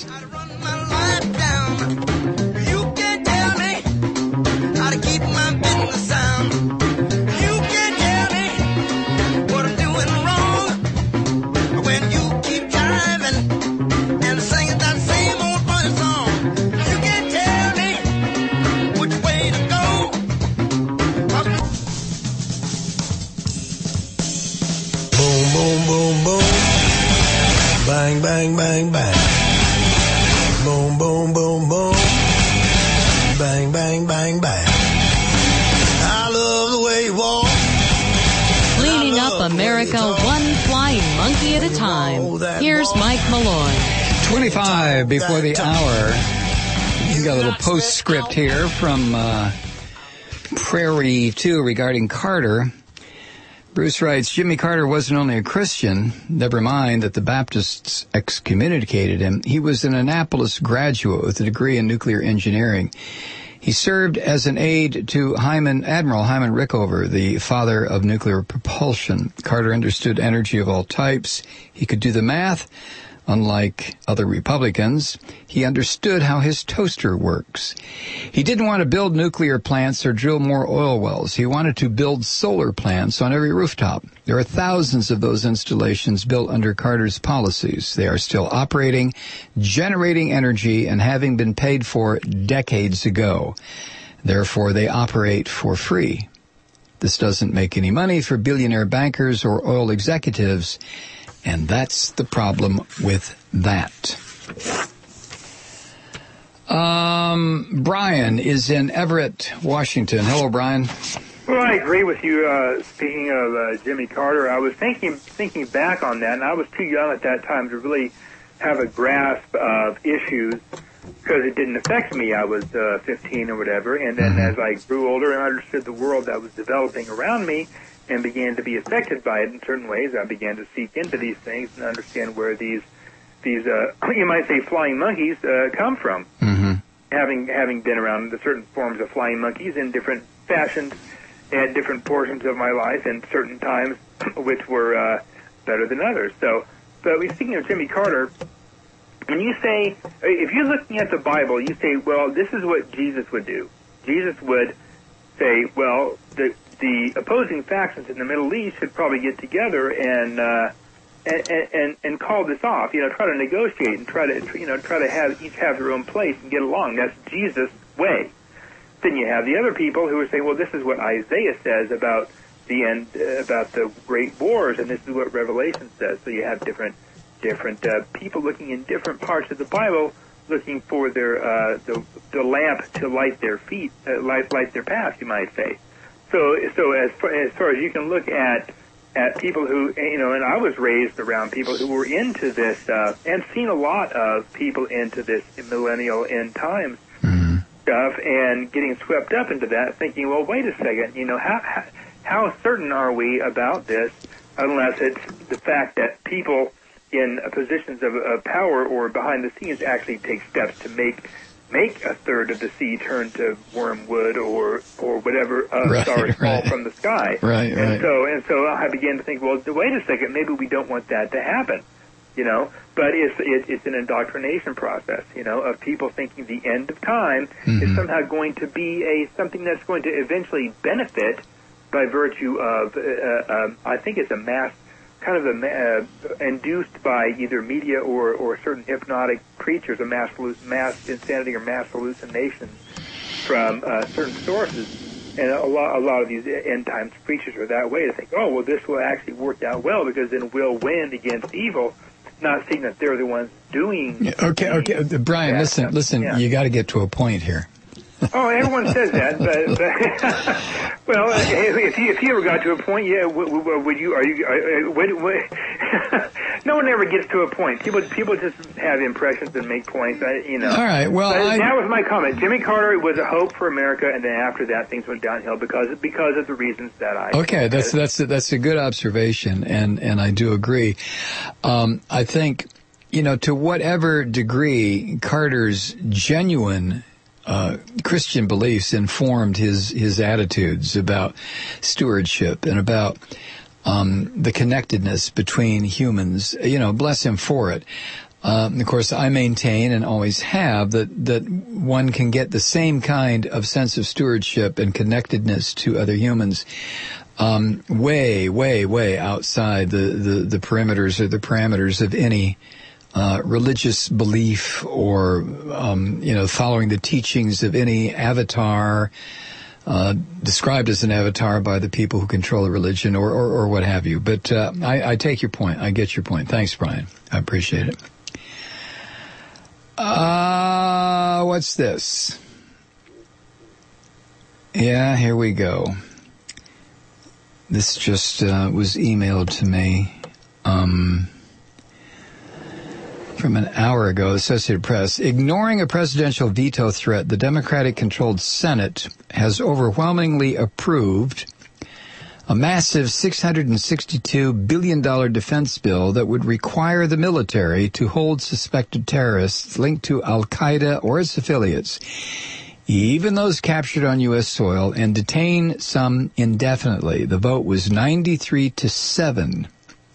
S6: Bang, bang, bang, bang. Boom, boom, boom, boom. Bang, bang, bang, bang. I love the way you walk.
S4: Cleaning up America one flying monkey at a time. Here's Mike Malloy.
S1: 25 before the hour. You got a little postscript here from Prairie 2 regarding Carter. Bruce writes, Jimmy Carter wasn't only a Christian, never mind that the Baptists excommunicated him. He was an Annapolis graduate with a degree in nuclear engineering. He served as an aide to Admiral Hyman Rickover, the father of nuclear propulsion. Carter understood energy of all types. He could do the math. Unlike other Republicans, he understood how his toaster works. He didn't want to build nuclear plants or drill more oil wells. He wanted to build solar plants on every rooftop. There are thousands of those installations built under Carter's policies. They are still operating, generating energy, and having been paid for decades ago. Therefore, they operate for free. This doesn't make any money for billionaire bankers or oil executives. And that's the problem with that. Brian is in Everett, Washington. Hello, Brian.
S7: Well, I agree with you. Speaking of Jimmy Carter, I was thinking back on that, and I was too young at that time to really have a grasp of issues because it didn't affect me. I was 15 or whatever, and then as I grew older and understood the world that was developing around me, and began to be affected by it in certain ways, I began to seek into these things and understand where these you might say flying monkeys come from.
S1: Mm-hmm.
S7: Having been around the certain forms of flying monkeys in different fashions at different portions of my life and certain times which were better than others. So, but speaking of Jimmy Carter, when you say, if you're looking at the Bible, you say, well, this is what Jesus would do. Jesus would say, well, the opposing factions in the Middle East should probably get together and call this off. Try to negotiate and try to have each have their own place and get along. That's Jesus' way. Then you have the other people who are saying, well, this is what Isaiah says about the end, about the great wars, and this is what Revelation says. So you have different people looking in different parts of the Bible, looking for their the lamp to light their feet, light their path, you might say. So as far as you can look at people who, and I was raised around people who were into this, and seen a lot of people into this millennial end times stuff, and getting swept up into that, thinking, well, wait a second, how certain are we about this, unless it's the fact that people in positions of power or behind the scenes actually take steps to make a third of the sea turn to wormwood or whatever stars fall from the sky.
S1: Right.
S7: And so I began to think, well, wait a second, maybe we don't want that to happen, But it's an indoctrination process, of people thinking the end of time is somehow going to be something that's going to eventually benefit by virtue of I think it's a mass kind of induced by either media or certain hypnotic creatures, a mass insanity or mass hallucination from certain sources. And a lot of these end times preachers are that way, to think, oh, well, this will actually work out well because then we'll win against evil, not seeing that they're the ones doing.
S1: Okay, Brian, listen.
S7: Yeah.
S1: You got to get to a point here.
S7: Oh, everyone says that, but well, if you ever got to a point, yeah, would you? Are you? No one ever gets to a point. People just have impressions and make points. You know.
S1: All right. Well,
S7: that was my comment. Jimmy Carter was a hope for America, and then after that, things went downhill because of the reasons that I.
S1: Okay, that's a good observation, and I do agree. I think, you know, to whatever degree Carter's genuine Christian beliefs informed his attitudes about stewardship and about the connectedness between humans, you know, bless him for it. Of course, I maintain and always have that one can get the same kind of sense of stewardship and connectedness to other humans way, way, way outside the perimeters or the parameters of any religious belief or, you know, following the teachings of any avatar described as an avatar by the people who control a religion or what have you. But I take your point. I get your point. Thanks, Brian. I appreciate it. What's this? Yeah, here we go. This just was emailed to me from an hour ago, Associated Press. Ignoring a presidential veto threat, the Democratic-controlled Senate has overwhelmingly approved a massive $662 billion defense bill that would require the military to hold suspected terrorists linked to al-Qaeda or its affiliates, even those captured on U.S. soil, and detain some indefinitely. The vote was 93-7.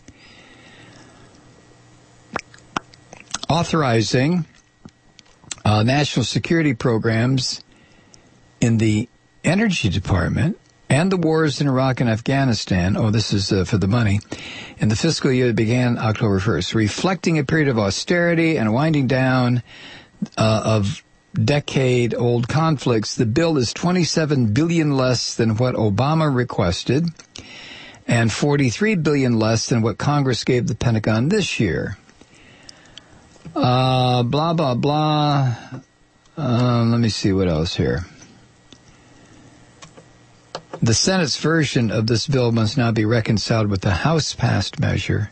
S1: Authorizing national security programs in the Energy Department and the wars in Iraq and Afghanistan. Oh, this is for the money. In the fiscal year that began October 1st, reflecting a period of austerity and winding down of decade-old conflicts, the bill is $27 billion less than what Obama requested and $43 billion less than what Congress gave the Pentagon this year. Blah, blah, blah. Let me see what else here. The Senate's version of this bill must now be reconciled with the House-passed measure.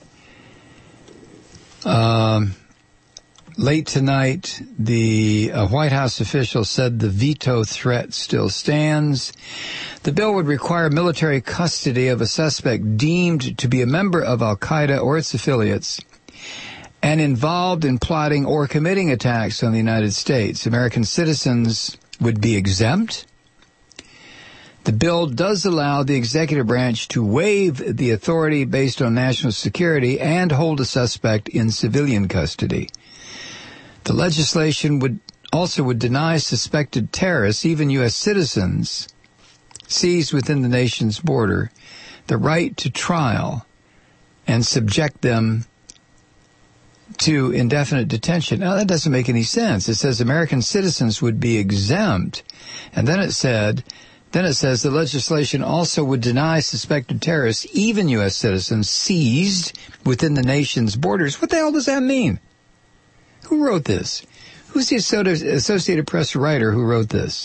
S1: Late tonight, the White House official said the veto threat still stands. The bill would require military custody of a suspect deemed to be a member of al-Qaeda or its affiliates and involved in plotting or committing attacks on the United States. American citizens would be exempt. The bill does allow the executive branch to waive the authority based on national security and hold a suspect in civilian custody. The legislation would deny suspected terrorists, even U.S. citizens, seized within the nation's border, the right to trial and subject them to indefinite detention. Now, that doesn't make any sense. It says American citizens would be exempt, and then it says the legislation also would deny suspected terrorists, even U.S. citizens, seized within the nation's borders. What the hell does that mean? Who wrote this? Who's the Associated Press writer who wrote this?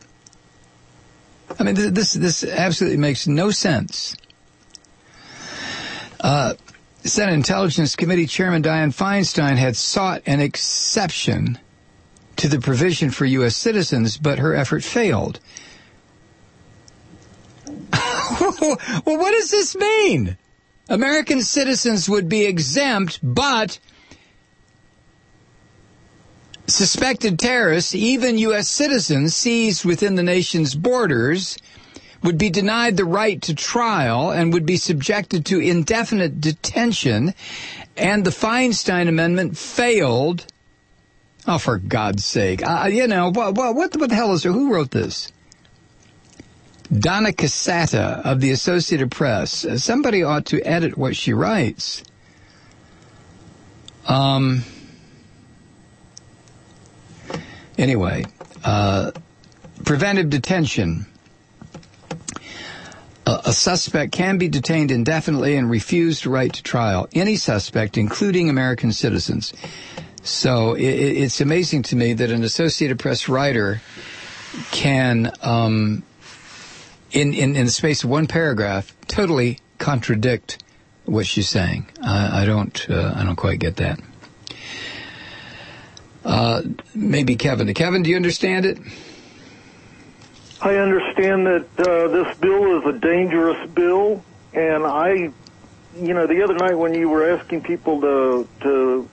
S1: I mean, this absolutely makes no sense. Senate Intelligence Committee Chairman Dianne Feinstein had sought an exception to the provision for U.S. citizens, but her effort failed. Well, what does this mean? American citizens would be exempt, but suspected terrorists, even U.S. citizens seized within the nation's borders, would be denied the right to trial and would be subjected to indefinite detention, and the Feinstein Amendment failed. Oh, for God's sake. What the hell is there? Who wrote this? Donna Casata of the Associated Press. Somebody ought to edit what she writes. Anyway, preventive detention. A suspect can be detained indefinitely and refused the right to trial. Any suspect, including American citizens. So it's amazing to me that an Associated Press writer can, in the space of one paragraph, totally contradict what she's saying. I don't quite get that. Maybe Kevin. Kevin, do you understand it?
S8: I understand that this bill is a dangerous bill, and the other night when you were asking people to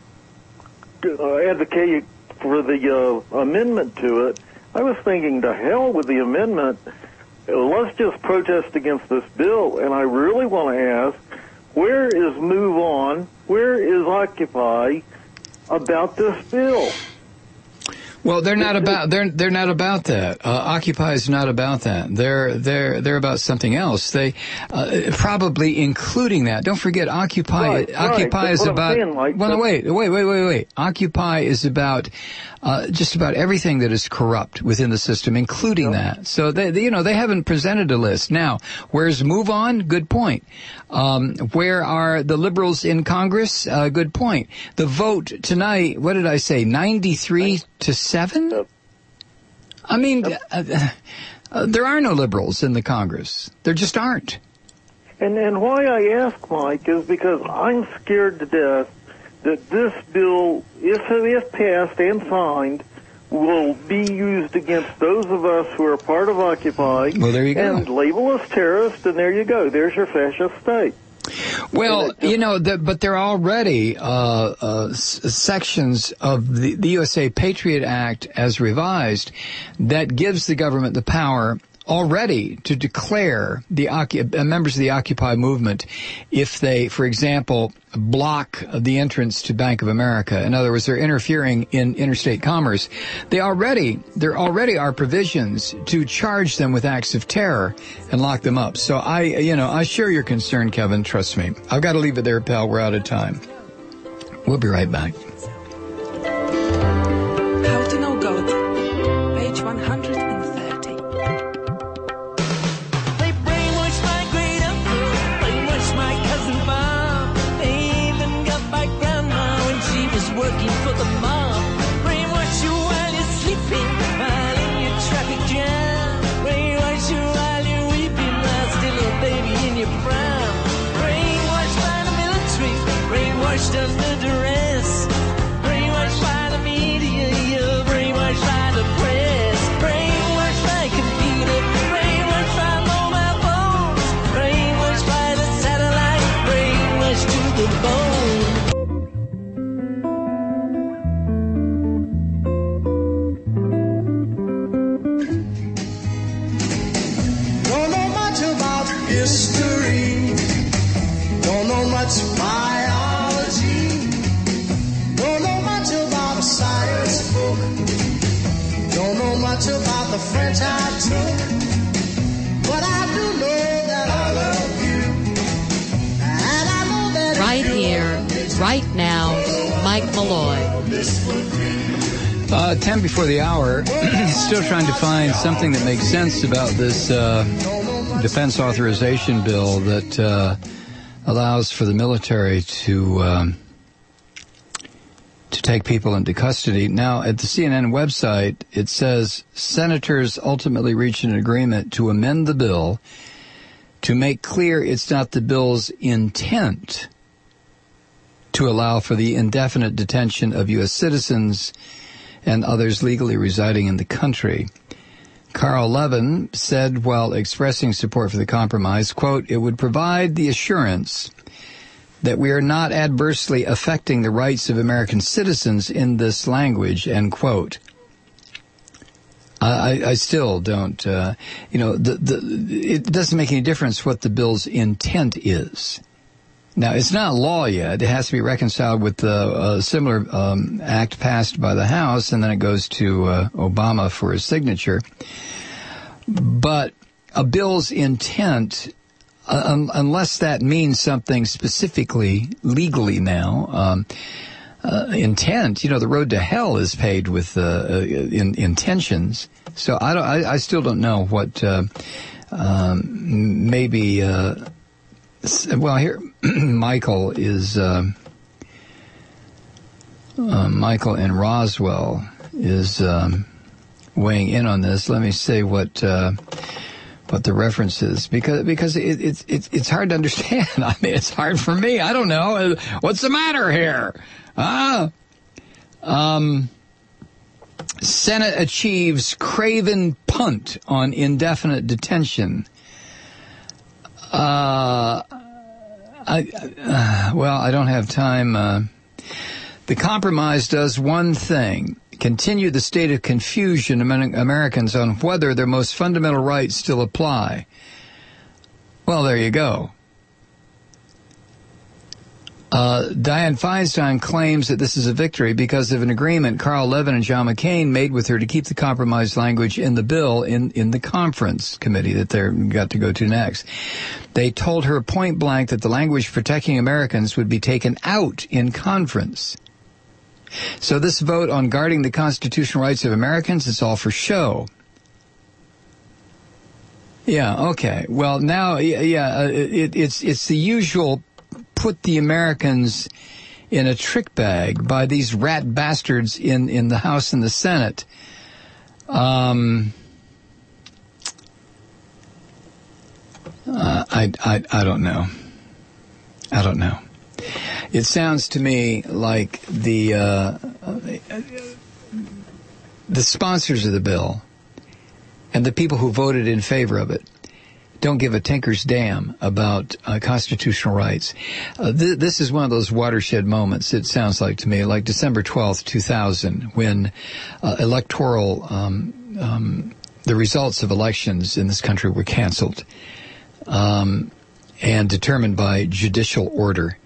S8: advocate for the amendment to it, I was thinking, to hell with the amendment. Let's just protest against this bill. And I really want to ask, where is Move On? Where is Occupy about this bill?
S1: Well, they're not about that. Occupy is not about that. They're about something else. They probably including that. Don't forget, Occupy. Occupy is about. Wait. Occupy is about just about everything that is corrupt within the system, including that. So they haven't presented a list. Now, where's Move On? Good point. Where are the liberals in Congress? Good point. The vote tonight, what did I say? 93-7? I mean, there are no liberals in the Congress. There just aren't.
S8: And why I ask, Mike, is because I'm scared to death that this bill, if passed and signed, will be used against those of us who are part of Occupy.
S1: Well, there you go.
S8: And label us terrorists, and there you go. There's your fascist state.
S1: Well, but there are already sections of the USA Patriot Act as revised that gives the government the power already to declare the members of the Occupy movement if they, for example, block the entrance to Bank of America. In other words, they're interfering in interstate commerce. There already are provisions to charge them with acts of terror and lock them up. So I share your concern, Kevin. Trust me. I've got to leave it there, pal. We're out of time. We'll be right back.
S3: How to Know God, page 130. They brainwashed my great uncle, brainwashed my cousin Bob. They even got my grandma when she was working for the mob. Brainwash you while you're sleeping, while in your traffic jam. Brainwash you while you're weeping, while still a baby in your prime. Brainwashed by the military, brainwashed under duress. Brainwashed by the media, you're brainwashed by the press. Brainwashed by computer, brainwashed by mobile phones. Brainwashed by the satellite, brainwashed to the bone.
S6: Don't know much about history. Don't know much biology. Don't know much about a science book. Don't know much about the French I took. But I do know that I love you. And I know that
S4: Right here, right now, Mike Malloy.
S1: 10 before the hour. Still trying to find something that makes sense about this defense authorization bill that allows for the military to take people into custody. Now, at the CNN website, it says senators ultimately reached an agreement to amend the bill to make clear it's not the bill's intent to allow for the indefinite detention of U.S. citizens and others legally residing in the country. Carl Levin said while expressing support for the compromise, quote, "It would provide the assurance that we are not adversely affecting the rights of American citizens in this language," end quote. I still don't, it doesn't make any difference what the bill's intent is. Now, it's not law yet. It has to be reconciled with the similar act passed by the House, and then it goes to Obama for his signature. But a bill's intent, unless that means something specifically legally now, intent, the road to hell is paved with intentions. So I still don't know what maybe. Well, here Michael is Michael in Roswell is weighing in on this. Let me say what the reference is, because it's hard to understand. I mean, it's hard for me. I don't know. What's the matter here? Senate achieves craven punt on indefinite detention. I don't have time. The compromise does one thing: continue the state of confusion among Americans on whether their most fundamental rights still apply. Well, there you go. Dianne Feinstein claims that this is a victory because of an agreement Carl Levin and John McCain made with her to keep the compromise language in the bill in the conference committee that they're got to go to next. They told her point blank that the language protecting Americans would be taken out in conference. So this vote on guarding the constitutional rights of Americans is all for show. Yeah, okay. Well, now, it's the usual put the Americans in a trick bag by these rat bastards in the House and the Senate. I don't know. I don't know. It sounds to me like the sponsors of the bill and the people who voted in favor of it don't give a tinker's damn about constitutional rights. This is one of those watershed moments, it sounds like to me, like December 12th, 2000, when the results of elections in this country were canceled and determined by judicial order.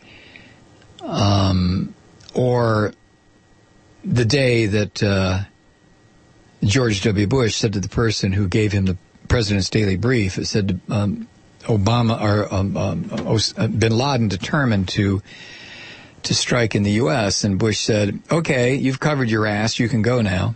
S1: Or the day that George W. Bush said to the person who gave him the President's Daily Brief, it said Obama or Bin Laden determined to strike in the U.S., and Bush said, "Okay, you've covered your ass, you can go now."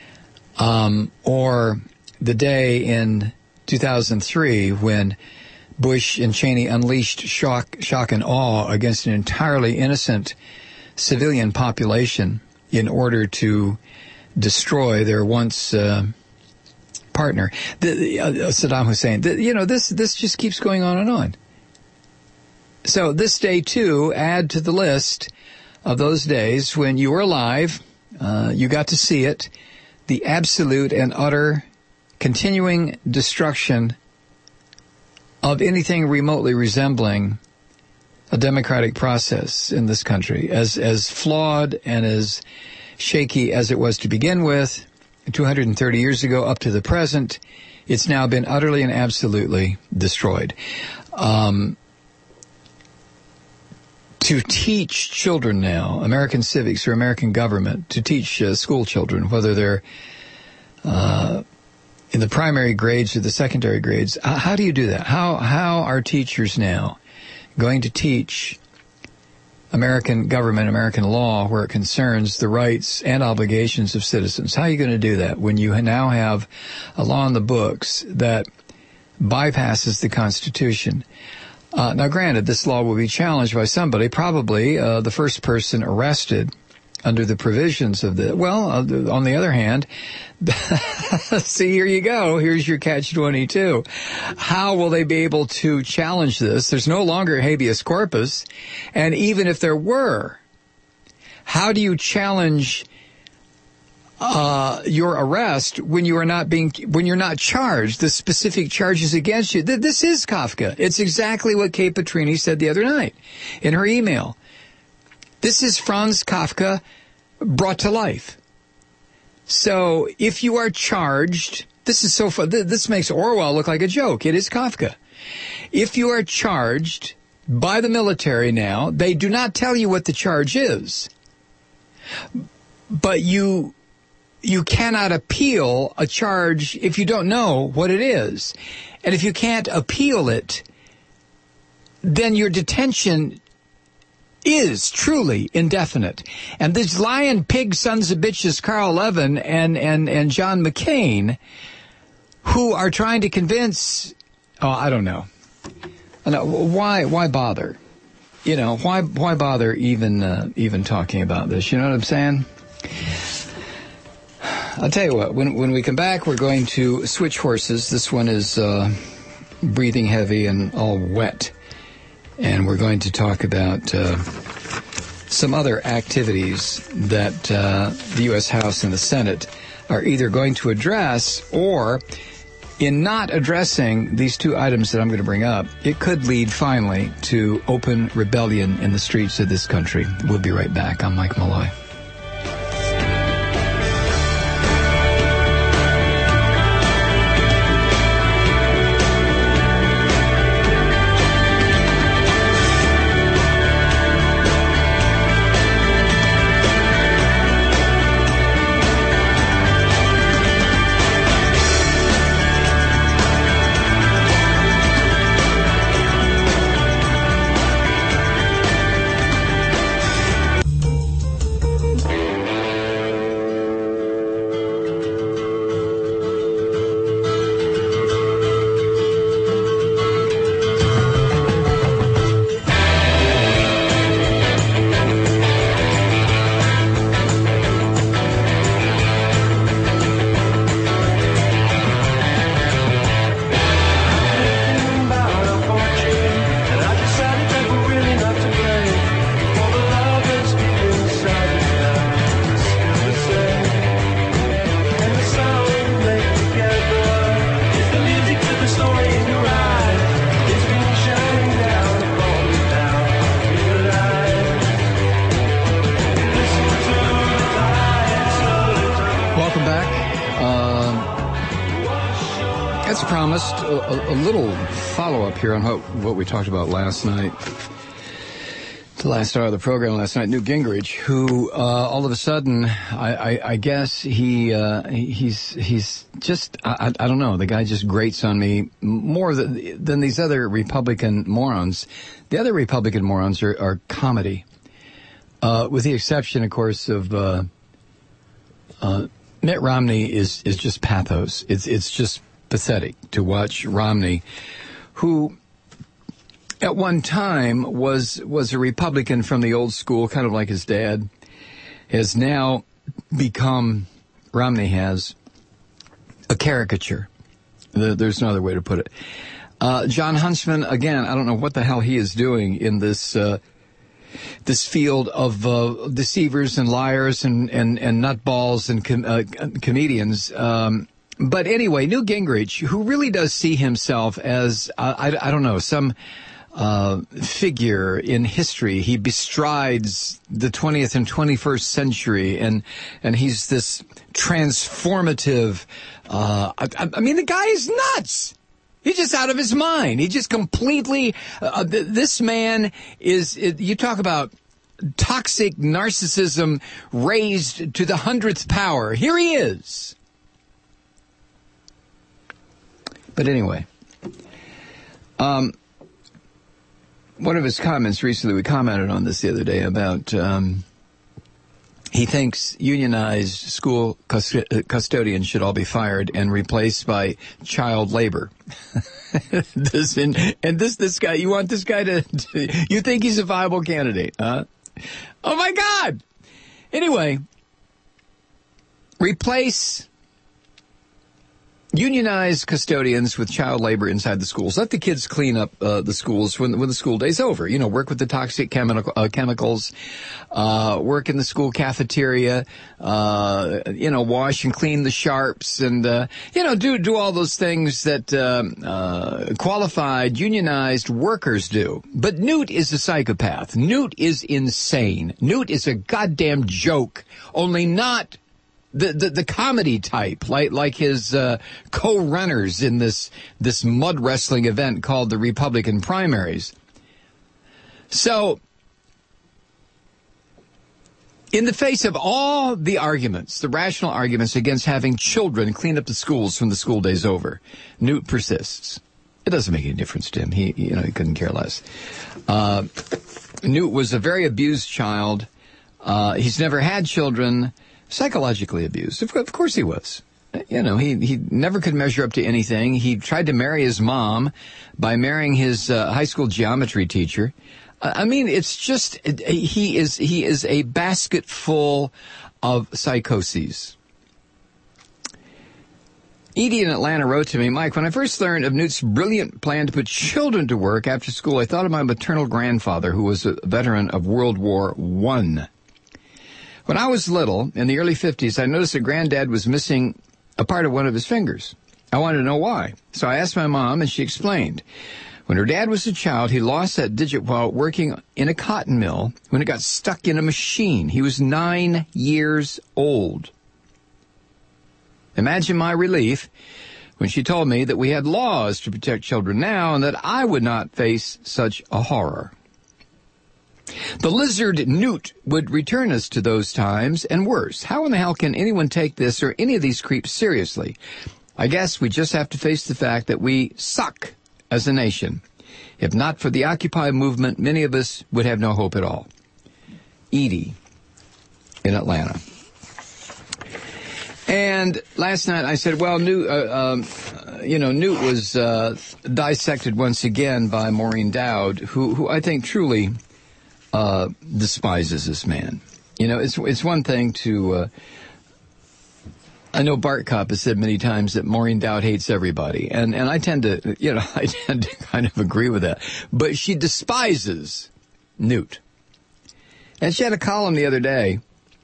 S1: Or the day in 2003 when Bush and Cheney unleashed shock and awe against an entirely innocent civilian population in order to destroy their once partner, Saddam Hussein. This just keeps going on and on. So this day, too, add to the list of those days when you were alive, you got to see it, the absolute and utter continuing destruction of anything remotely resembling a democratic process in this country, as flawed and as shaky as it was to begin with, 230 years ago up to the present. It's now been utterly and absolutely destroyed. To teach children now, American civics or American government, to teach school children, whether they're in the primary grades or the secondary grades, how do you do that? How are teachers now going to teach American government, American law, where it concerns the rights and obligations of citizens? How are you going to do that when you now have a law in the books that bypasses the Constitution? Now, granted, this law will be challenged by somebody, probably the first person arrested under the provisions of the... Well, on the other hand, see, here you go. Here's your catch-22. How will they be able to challenge this? There's no longer habeas corpus. And even if there were, how do you challenge your arrest when you're not charged, the specific charges against you? This is Kafka. It's exactly what Kate Petrini said the other night in her email. This is Franz Kafka brought to life. So if you are charged, this is so fun. This makes Orwell look like a joke. It is Kafka. If you are charged by the military now, they do not tell you what the charge is, but you cannot appeal a charge if you don't know what it is. And if you can't appeal it, then your detention is truly indefinite. And these lying pig sons of bitches, Carl Levin and John McCain, who are trying to convince, I don't know. Why bother? Why bother even talking about this? You know what I'm saying? I'll tell you what, when we come back, we're going to switch horses. This one is breathing heavy and all wet. And we're going to talk about some other activities that the U.S. House and the Senate are either going to address, or in not addressing these two items that I'm going to bring up, it could lead finally to open rebellion in the streets of this country. We'll be right back. I'm Mike Malloy. A little follow-up here on what we talked about last night, the last hour of the program last night. Newt Gingrich, who all of a sudden, I guess he's just, I don't know, the guy just grates on me more than these other Republican morons. The other Republican morons are comedy, with the exception, of course, of Mitt Romney is just pathos. It's just pathetic to watch Romney, who at one time was a Republican from the old school, kind of like his dad, has now become, Romney has, a caricature. There's no other way to put it. John Huntsman, again, I don't know what the hell he is doing in this field of deceivers and liars and nutballs and comedians. But anyway, Newt Gingrich, who really does see himself as, I don't know, some figure in history. He bestrides the 20th and 21st century, and he's this transformative, I mean, the guy is nuts. He's just out of his mind. He just completely, this man is, you talk about toxic narcissism raised to the 100th power. Here he is. But anyway, one of his comments recently, we commented on this the other day about he thinks unionized school custodians should all be fired and replaced by child labor. This guy, you want this guy to you think he's a viable candidate, huh? Oh my God! Anyway, replace unionized custodians with child labor inside the schools. Let the kids clean up the schools when the school day's over. You know, work with the toxic chemicals, work in the school cafeteria, wash and clean the sharps, and do all those things that qualified unionized workers do. But Newt is a psychopath. Newt is insane. Newt is a goddamn joke, only not the comedy type, like his co-runners in this mud wrestling event called the Republican primaries. So, in the face of all the arguments, the rational arguments against having children clean up the schools when the school day's over, Newt persists. It doesn't make any difference to him. He couldn't care less. Newt was a very abused child. He's never had children. Psychologically abused. Of course he was. He never could measure up to anything. He tried to marry his mom by marrying his high school geometry teacher. I mean, it's just, he is a basket full of psychoses. Edie in Atlanta wrote to me, Mike, when I first learned of Newt's brilliant plan to put children to work after school, I thought of my maternal grandfather, who was a veteran of World War I. When I was little, in the early 50s, I noticed that Granddad was missing a part of one of his fingers. I wanted to know why. So I asked my mom, and she explained. When her dad was a child, he lost that digit while working in a cotton mill when it got stuck in a machine. He was 9 years old. Imagine my relief when she told me that we had laws to protect children now and that I would not face such a horror. The lizard Newt would return us to those times and worse. How in the hell can anyone take this or any of these creeps seriously? I guess we just have to face the fact that we suck as a nation. If not for the Occupy movement, many of us would have no hope at all. Edie in Atlanta. And last night I said, well, Newt was dissected once again by Maureen Dowd, who I think truly despises this man. You know, it's one thing to. I know Bart Kopp has said many times that Maureen Dowd hates everybody, and I tend to kind of agree with that. But she despises Newt, and she had a column the other day.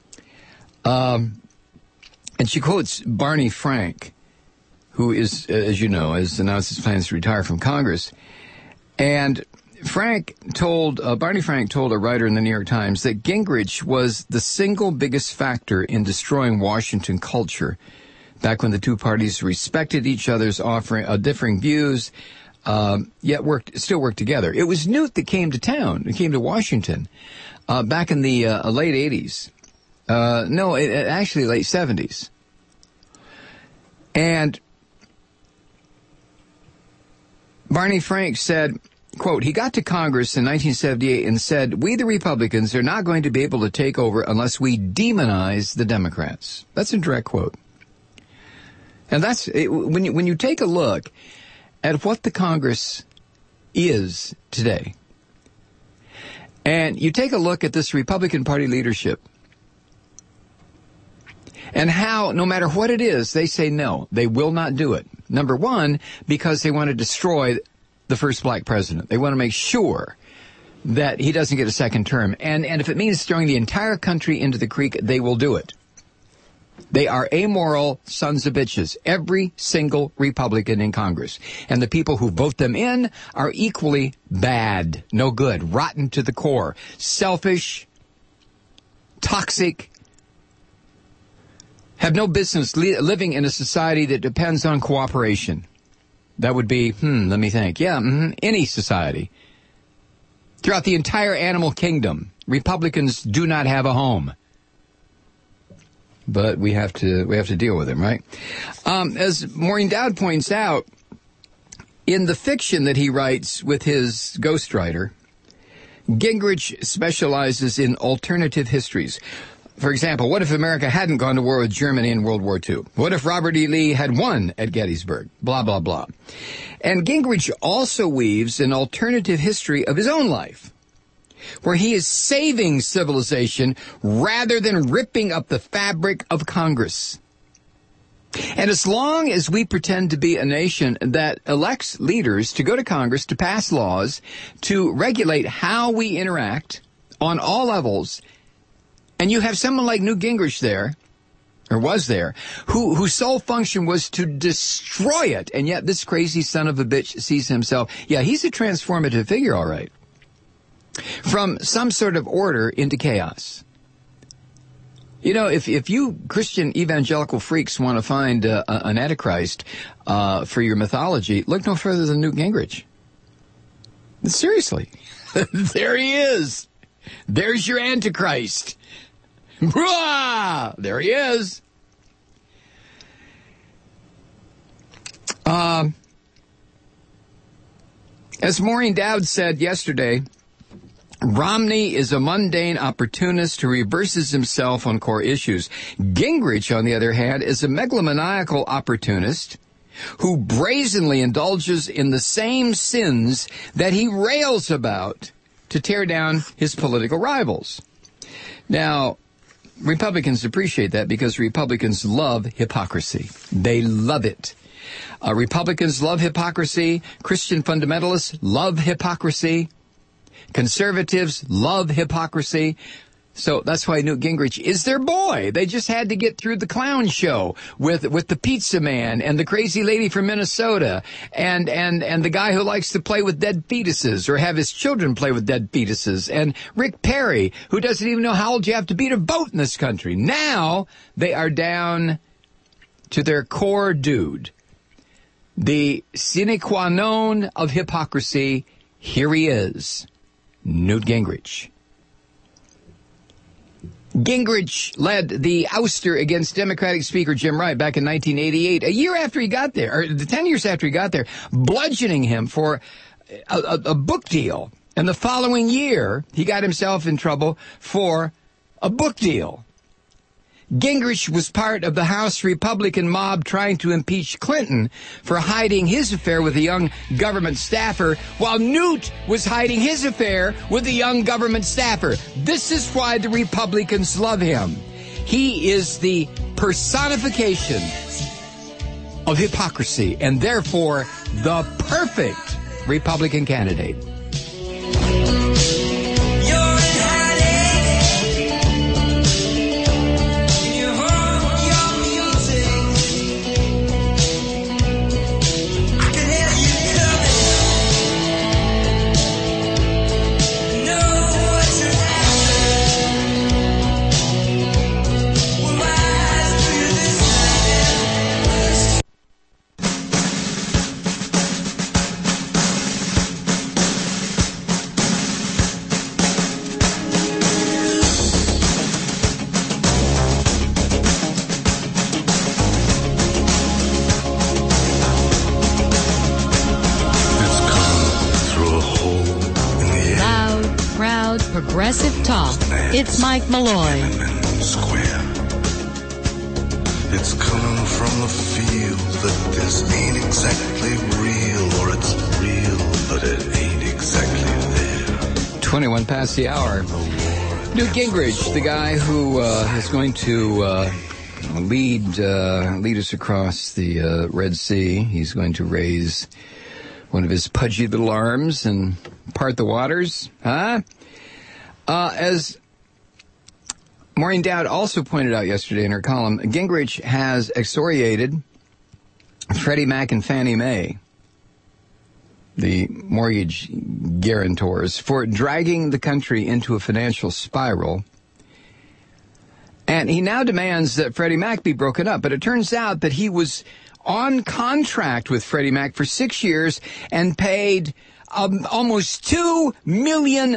S1: And she quotes Barney Frank, who is, as you know, has announced his plans to retire from Congress. And Barney Frank told a writer in the New York Times that Gingrich was the single biggest factor in destroying Washington culture back when the two parties respected each other's differing views, yet still worked together. It was Newt that came to town, came to Washington, back in the late 80s. Actually late 70s. And Barney Frank said, quote, he got to Congress in 1978 and said, we the Republicans are not going to be able to take over unless we demonize the Democrats. That's a direct quote. And that's, when you take a look at what the Congress is today, and you take a look at this Republican Party leadership, and how, no matter what it is, they say no, they will not do it. Number one, because they want to destroy the first black president. They want to make sure that he doesn't get a second term. And if it means throwing the entire country into the creek, they will do it. They are amoral sons of bitches, every single Republican in Congress. And the people who vote them in are equally bad, no good, rotten to the core, selfish, toxic, have no business living in a society that depends on cooperation. That would be, let me think. Yeah, any society. Throughout the entire animal kingdom, Republicans do not have a home. But we have to deal with them, right? As Maureen Dowd points out, in the fiction that he writes with his ghostwriter, Gingrich specializes in alternative histories. For example, what if America hadn't gone to war with Germany in World War II? What if Robert E. Lee had won at Gettysburg? Blah, blah, blah. And Gingrich also weaves an alternative history of his own life, where he is saving civilization rather than ripping up the fabric of Congress. And as long as we pretend to be a nation that elects leaders to go to Congress to pass laws to regulate how we interact on all levels, and you have someone like Newt Gingrich there, or was there, whose sole function was to destroy it, and yet this crazy son of a bitch sees himself, yeah, he's a transformative figure, all right, from some sort of order into chaos. You know, if you Christian evangelical freaks want to find an Antichrist for your mythology, look no further than Newt Gingrich. Seriously. There he is. There's your Antichrist. There he is. As Maureen Dowd said yesterday, Romney is a mundane opportunist who reverses himself on core issues. Gingrich, on the other hand, is a megalomaniacal opportunist who brazenly indulges in the same sins that he rails about to tear down his political rivals. Now, Republicans appreciate that because Republicans love hypocrisy. They love it. Republicans love hypocrisy. Christian fundamentalists love hypocrisy. Conservatives love hypocrisy. So that's why Newt Gingrich is their boy. They just had to get through the clown show with the pizza man and the crazy lady from Minnesota and the guy who likes to play with dead fetuses or have his children play with dead fetuses and Rick Perry, who doesn't even know how old you have to be to vote in this country. Now they are down to their core dude. The sine qua non of hypocrisy. Here he is, Newt Gingrich. Gingrich led the ouster against Democratic Speaker Jim Wright back in 1988, a year after he got there, or 10 years after he got there, bludgeoning him for a book deal. And the following year, he got himself in trouble for a book deal. Gingrich was part of the House Republican mob trying to impeach Clinton for hiding his affair with a young government staffer, while Newt was hiding his affair with a young government staffer. This is why the Republicans love him. He is the personification of hypocrisy and therefore the perfect Republican candidate.
S4: Progressive talk. It's Mike Malloy.
S9: Square. It's coming from the feel that this ain't exactly real, or it's real, but it ain't exactly there.
S1: 21 past the hour. Newt Gingrich, the guy who is going to lead us across the Red Sea. He's going to raise one of his pudgy little arms and part the waters. Huh? As Maureen Dowd also pointed out yesterday in her column, Gingrich has excoriated Freddie Mac and Fannie Mae, the mortgage guarantors, for dragging the country into a financial spiral. And he now demands that Freddie Mac be broken up. But it turns out that he was on contract with Freddie Mac for 6 years and paid almost $2 million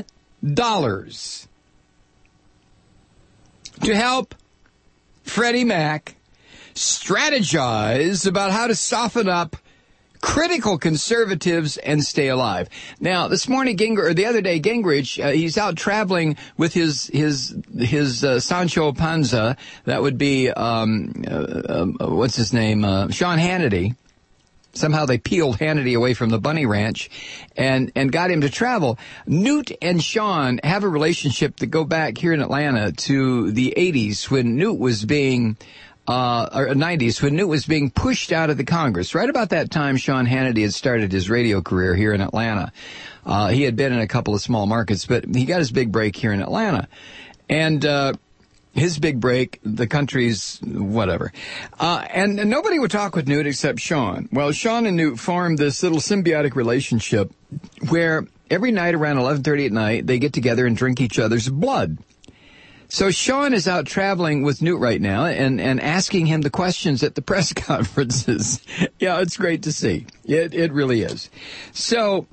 S1: to help Freddie Mac strategize about how to soften up critical conservatives and stay alive. Now, this morning, the other day, Gingrich, he's out traveling with his Sancho Panza. That would be, what's his name? Sean Hannity. Somehow they peeled Hannity away from the Bunny Ranch and got him to travel. Newt and Sean have a relationship that go back here in Atlanta to the 80s when Newt was being, or 90s, when Newt was being pushed out of the Congress. Right about that time, Sean Hannity had started his radio career here in Atlanta. He had been in a couple of small markets, but he got his big break here in Atlanta. And, his big break, the country's whatever. And nobody would talk with Newt except Sean. Well, Sean and Newt formed this little symbiotic relationship where every night around 11:30 at night, they get together and drink each other's blood. So Sean is out traveling with Newt right now and asking him the questions at the press conferences. Yeah, it's great to see. It really is. So,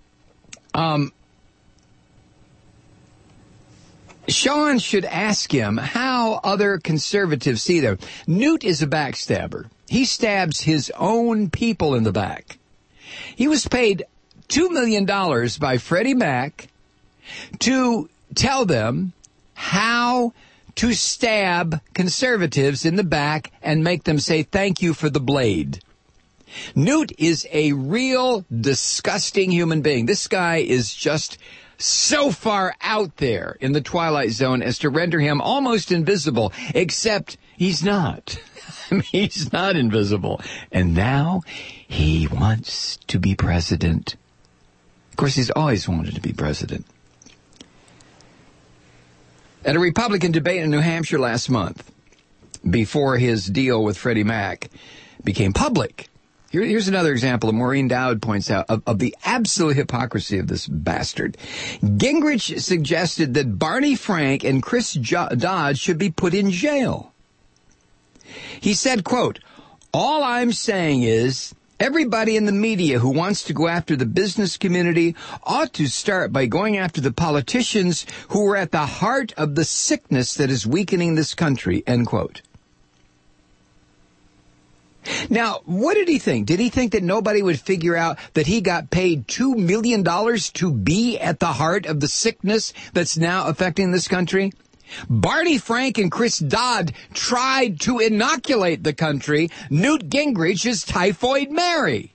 S1: Sean should ask him how other conservatives see them. Newt is a backstabber. He stabs his own people in the back. He was paid $2 million by Freddie Mac to tell them how to stab conservatives in the back and make them say thank you for the blade. Newt is a real disgusting human being. This guy is just so far out there in the twilight zone as to render him almost invisible, except he's not. I mean, he's not invisible. And now he wants to be president. Of course, he's always wanted to be president. At a Republican debate in New Hampshire last month, before his deal with Freddie Mac became public, here's another example. Maureen Dowd points out of the absolute hypocrisy of this bastard. Gingrich suggested that Barney Frank and Chris Dodd should be put in jail. He said, quote, "All I'm saying is everybody in the media who wants to go after the business community ought to start by going after the politicians who are at the heart of the sickness that is weakening this country," end quote. Now, what did he think? Did he think that nobody would figure out that he got paid $2 million to be at the heart of the sickness that's now affecting this country? Barney Frank and Chris Dodd tried to inoculate the country Newt Gingrich's Typhoid Mary.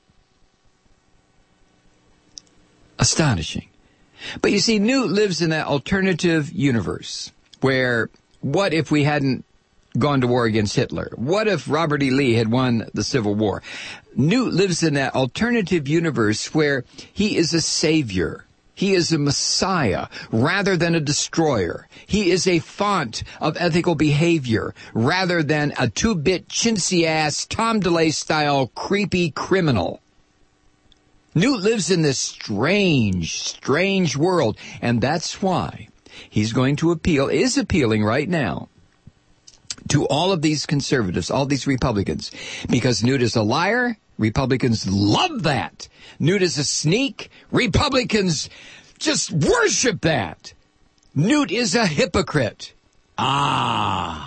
S1: Astonishing. But you see, Newt lives in that alternative universe where what if we hadn't gone to war against Hitler? What if Robert E. Lee had won the Civil War? Newt lives in that alternative universe where he is a savior. He is a messiah rather than a destroyer. He is a font of ethical behavior rather than a two-bit chintzy-ass Tom DeLay-style creepy criminal. Newt lives in this strange world, and that's why he's going to is appealing right now to all of these conservatives, all these Republicans, because Newt is a liar. Republicans love that. Newt is a sneak. Republicans just worship that. Newt is a hypocrite. The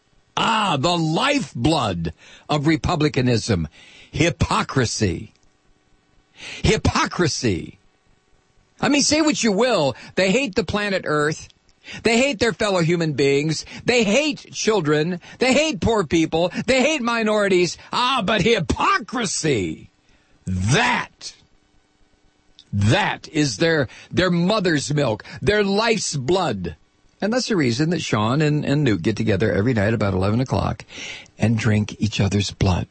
S1: lifeblood of republicanism. Hypocrisy. Hypocrisy. I mean, say what you will. They hate the planet Earth. They hate their fellow human beings. They hate children. They hate poor people. They hate minorities. But hypocrisy. That is their mother's milk, their life's blood. And that's the reason that Sean and Newt get together every night about 11 o'clock and drink each other's blood.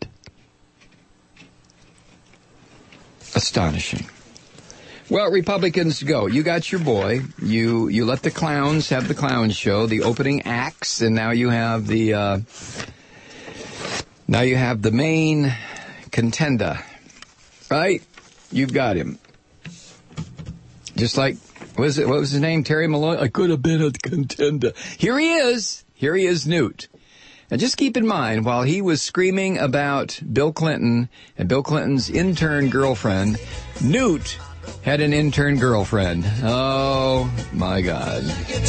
S1: Astonishing. Well, Republicans, go. You got your boy. You let the clowns have the clown show, the opening acts, and now you have the main contender, right? You've got him. Just like, what was his name? Terry Maloney? I could have been a contender. Here he is. Here he is, Newt. And just keep in mind, while he was screaming about Bill Clinton and Bill Clinton's intern girlfriend, Newt had an intern girlfriend. Oh, my God.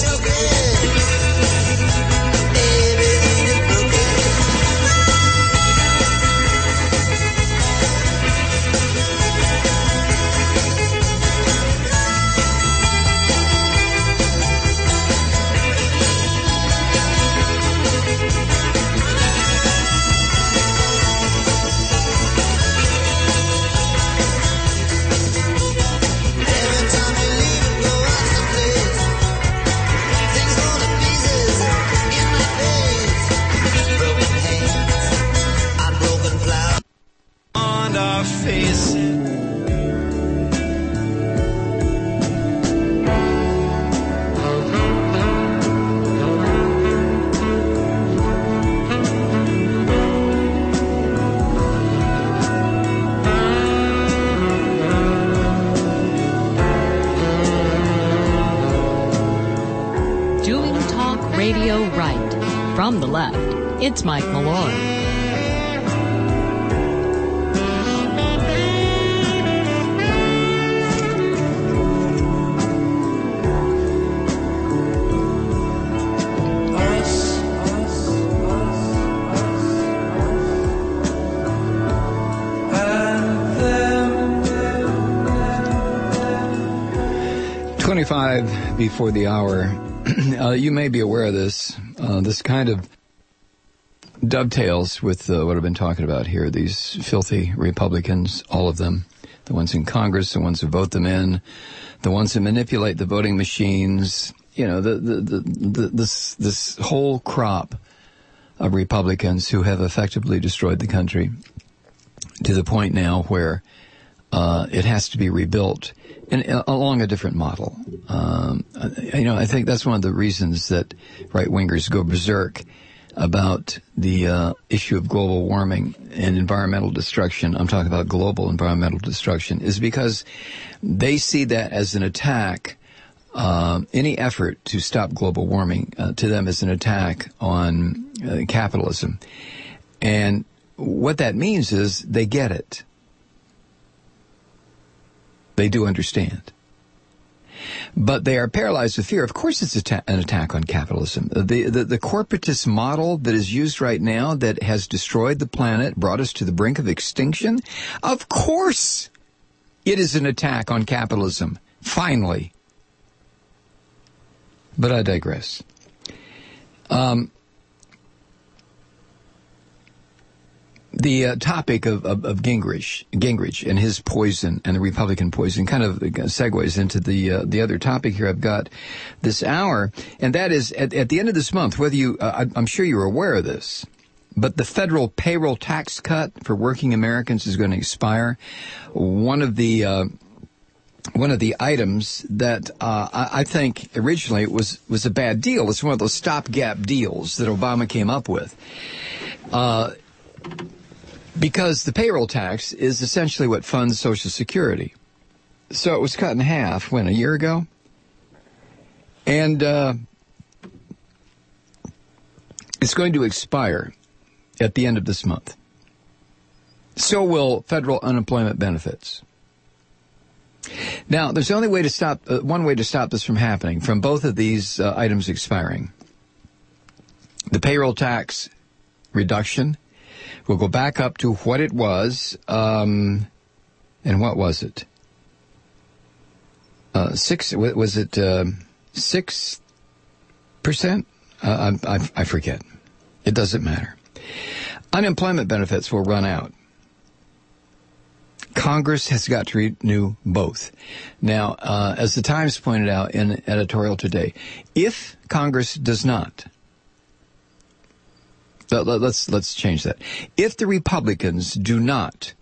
S4: Radio right. From the left, it's Mike Malloy. Before the hour. You may be aware of this. This kind of dovetails with what I've been talking about here. These filthy Republicans, all of them, the ones in Congress, the ones who vote them in, the ones who manipulate the voting machines. You know, this whole crop of Republicans who have effectively destroyed the country to the point now where it has to be rebuilt along a different model. I think that's one of the reasons that right-wingers go berserk about the issue of global warming and environmental destruction. I'm talking about global environmental destruction, is because they see that as an attack. Any effort to stop global warming to them is an attack on capitalism. And what that means is they get it. They do understand. But they are paralyzed with fear. Of course it's an attack on capitalism. The corporatist model that is used right now that has destroyed the planet, brought us to the brink of extinction, of course it is an attack on capitalism. Finally. But I digress. The topic of Gingrich and his poison and the Republican poison kind of segues into the other topic here I've got this hour, and that is at the end of this month, whether you, I'm sure you're aware of this, but the federal payroll tax cut for working Americans is going to expire. One of the items that I think originally was a bad deal. It's one of those stopgap deals that Obama came up with. Because the payroll tax is essentially what funds Social Security. So it was cut in half, a year ago? And it's going to expire at the end of this month. So will federal unemployment benefits. Now, there's only way to stop one way to stop this from happening, from both of these items expiring. The payroll tax reduction will go back up to what it was, and what was it? 6%? I forget. It doesn't matter. Unemployment benefits will run out. Congress has got to renew both. Now, as the Times pointed out in editorial today, if Congress does not, let's change that. If the Republicans do not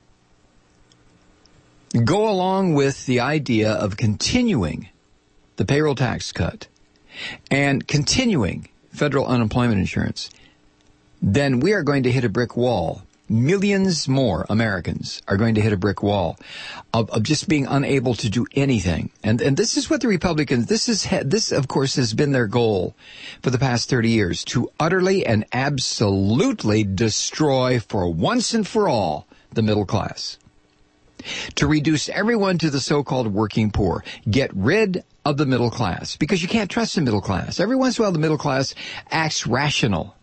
S4: go along with the idea of continuing the payroll tax cut and continuing federal unemployment insurance, then we are going to hit a brick wall. Millions more Americans are going to hit a brick wall of just being unable to do anything. And this is what the Republicans, this of course has been their goal for the past 30 years, to utterly and absolutely destroy for once and for all the middle class. To reduce everyone to the so-called working poor. Get rid of the middle class, because you can't trust the middle class. Every once in a while the middle class acts rational.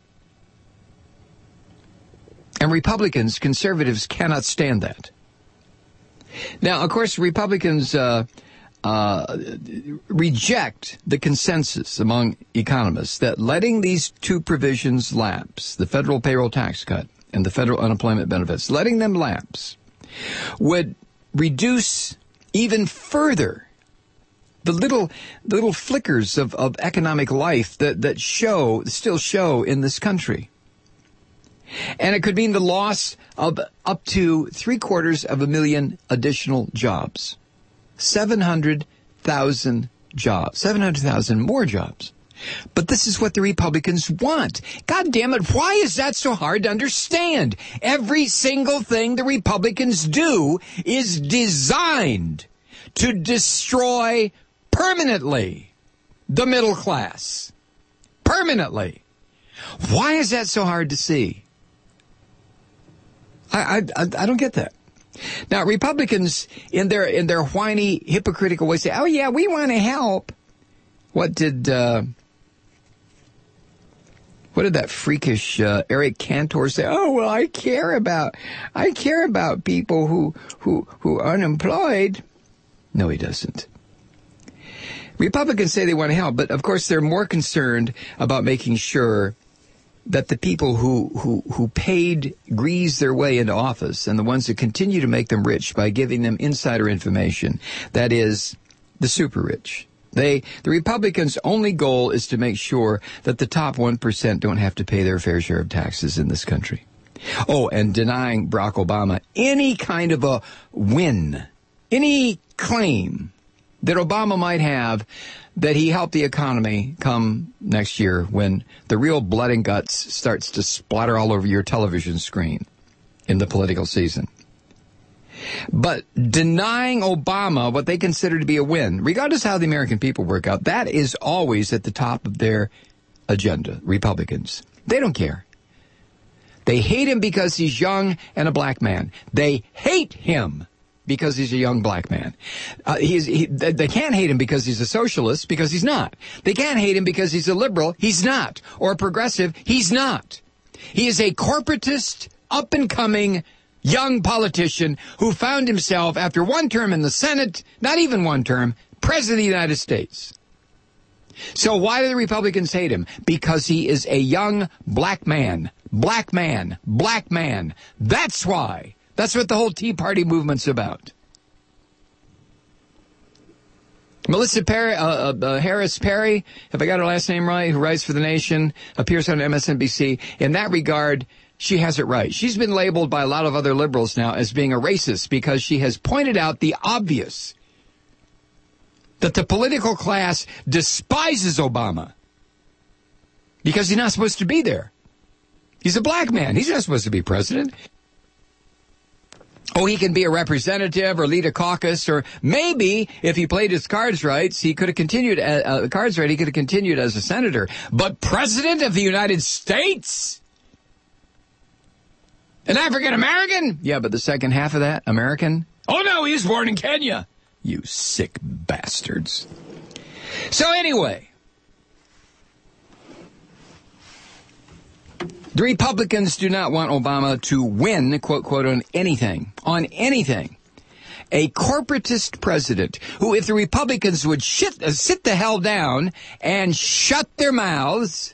S4: And Republicans, conservatives, cannot stand that. Now, of course, Republicans reject the consensus among economists that letting these two provisions lapse, the federal payroll tax cut and the federal unemployment benefits, letting them lapse, would reduce even further the little flickers of economic life that still show in this country. And it could mean the loss of up to 750,000 additional jobs. 700,000 jobs. 700,000 more jobs. But this is what the Republicans want. God damn it, why is that so hard to understand? Every single thing the Republicans do is designed to destroy permanently the middle class. Permanently. Why is that so hard to see? I don't get that. Now, Republicans, in their whiny, hypocritical way, say, "Oh yeah, we want to help." What did that freakish Eric Cantor say? "Oh well, I care about people who are unemployed." No, he doesn't. Republicans say they want to help, but of course they're more concerned about making sure that the people who paid grease their way into office and the ones that continue to make them rich by giving them insider information, that is, the super rich, The Republicans' only goal is to make sure that the top 1% don't have to pay their fair share of taxes in this country. Oh, and denying Barack Obama any kind of a win, any claim that Obama might have that he helped the economy come next year when the real blood and guts starts to splatter all over your television screen in the political season. But denying Obama what they consider to be a win, regardless of how the American people work out, that is always at the top of their agenda, Republicans. They don't care. They hate him because he's young and a black man. They hate him because he's a young black man. They can't hate him because he's a socialist, because he's not. They can't hate him because he's a liberal. He's not. Or a progressive. He's not. He is a corporatist, up-and-coming young politician who found himself, after one term in the Senate, not even one term, President of the United States. So why do the Republicans hate him? Because he is a young black man. Black man. Black man. That's why. That's what the whole Tea Party movement's about. Melissa Harris Perry, if I got her last name right, who writes for The Nation, appears on MSNBC. In that regard, she has it right. She's been labeled by a lot of other liberals now as being a racist because she has pointed out the obvious, that the political class despises Obama because he's not supposed to be there. He's a black man. He's not supposed to be president. Oh, he can be a representative or lead a caucus, or maybe if he played his cards right, he could have continued he could have continued as a senator. But president of the United States? An African American? Yeah, but the second half of that, American? Oh no, he was born in Kenya. You sick bastards. So anyway, the Republicans do not want Obama to win, quote, quote, on anything. A corporatist president who, if the Republicans would sit the hell down and shut their mouths,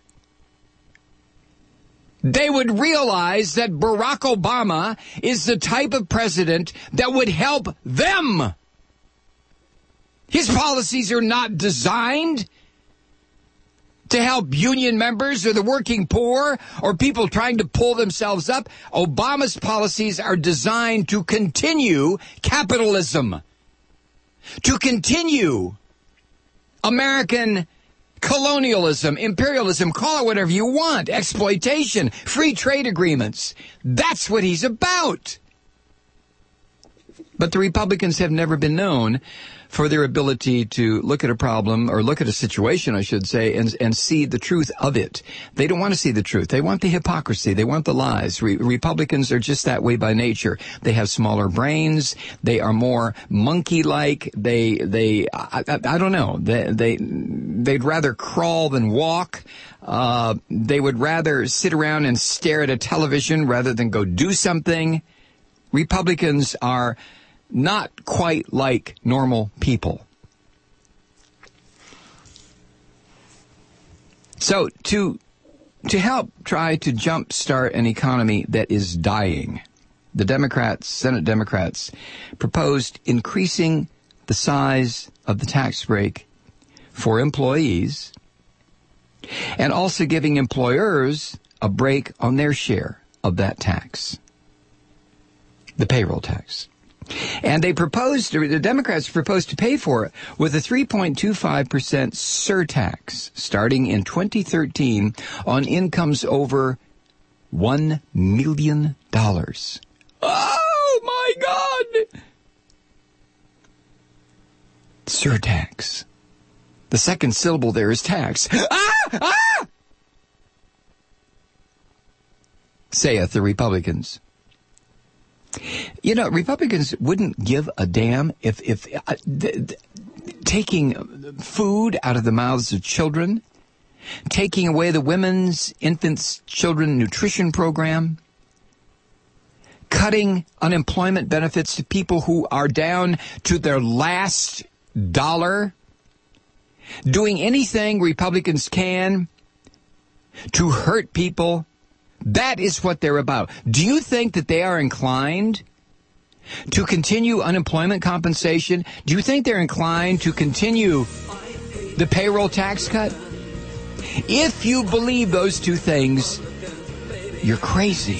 S4: they would realize that Barack Obama is the type of president that would help them. His policies are not designed to help union members or the working poor or people trying to pull themselves up. Obama's policies are designed to continue capitalism, to continue American colonialism, imperialism, call it whatever you want, exploitation, free trade agreements. That's what he's about. But the Republicans have never been known for their ability to look at a problem, or look at a situation, I should say, and see the truth of it. They don't want to see the truth. They want the hypocrisy. They want the lies. Republicans are just that way by nature. They have smaller brains. They are more monkey-like. I don't know. They'd rather crawl than walk. They would rather sit around and stare at a television rather than go do something. Republicans are not quite like normal people. So to help try to jumpstart an economy that is dying, the Democrats, Senate Democrats, proposed increasing the size of the tax break for employees and also giving employers a break on their share of that tax, the payroll tax. And the Democrats proposed to pay for it with a 3.25% surtax starting in 2013 on incomes over $1 million. Oh, my God! Surtax. The second syllable there is tax. Saith the Republicans. You know, Republicans wouldn't give a damn if taking food out of the mouths of children, taking away the women's, infants, children nutrition program, cutting unemployment benefits to people who are down to their last dollar, doing anything Republicans can to hurt people. That is what they're about. Do you think that they are inclined to continue unemployment compensation? Do you think they're inclined to continue the payroll tax cut? If you believe those two things, you're crazy.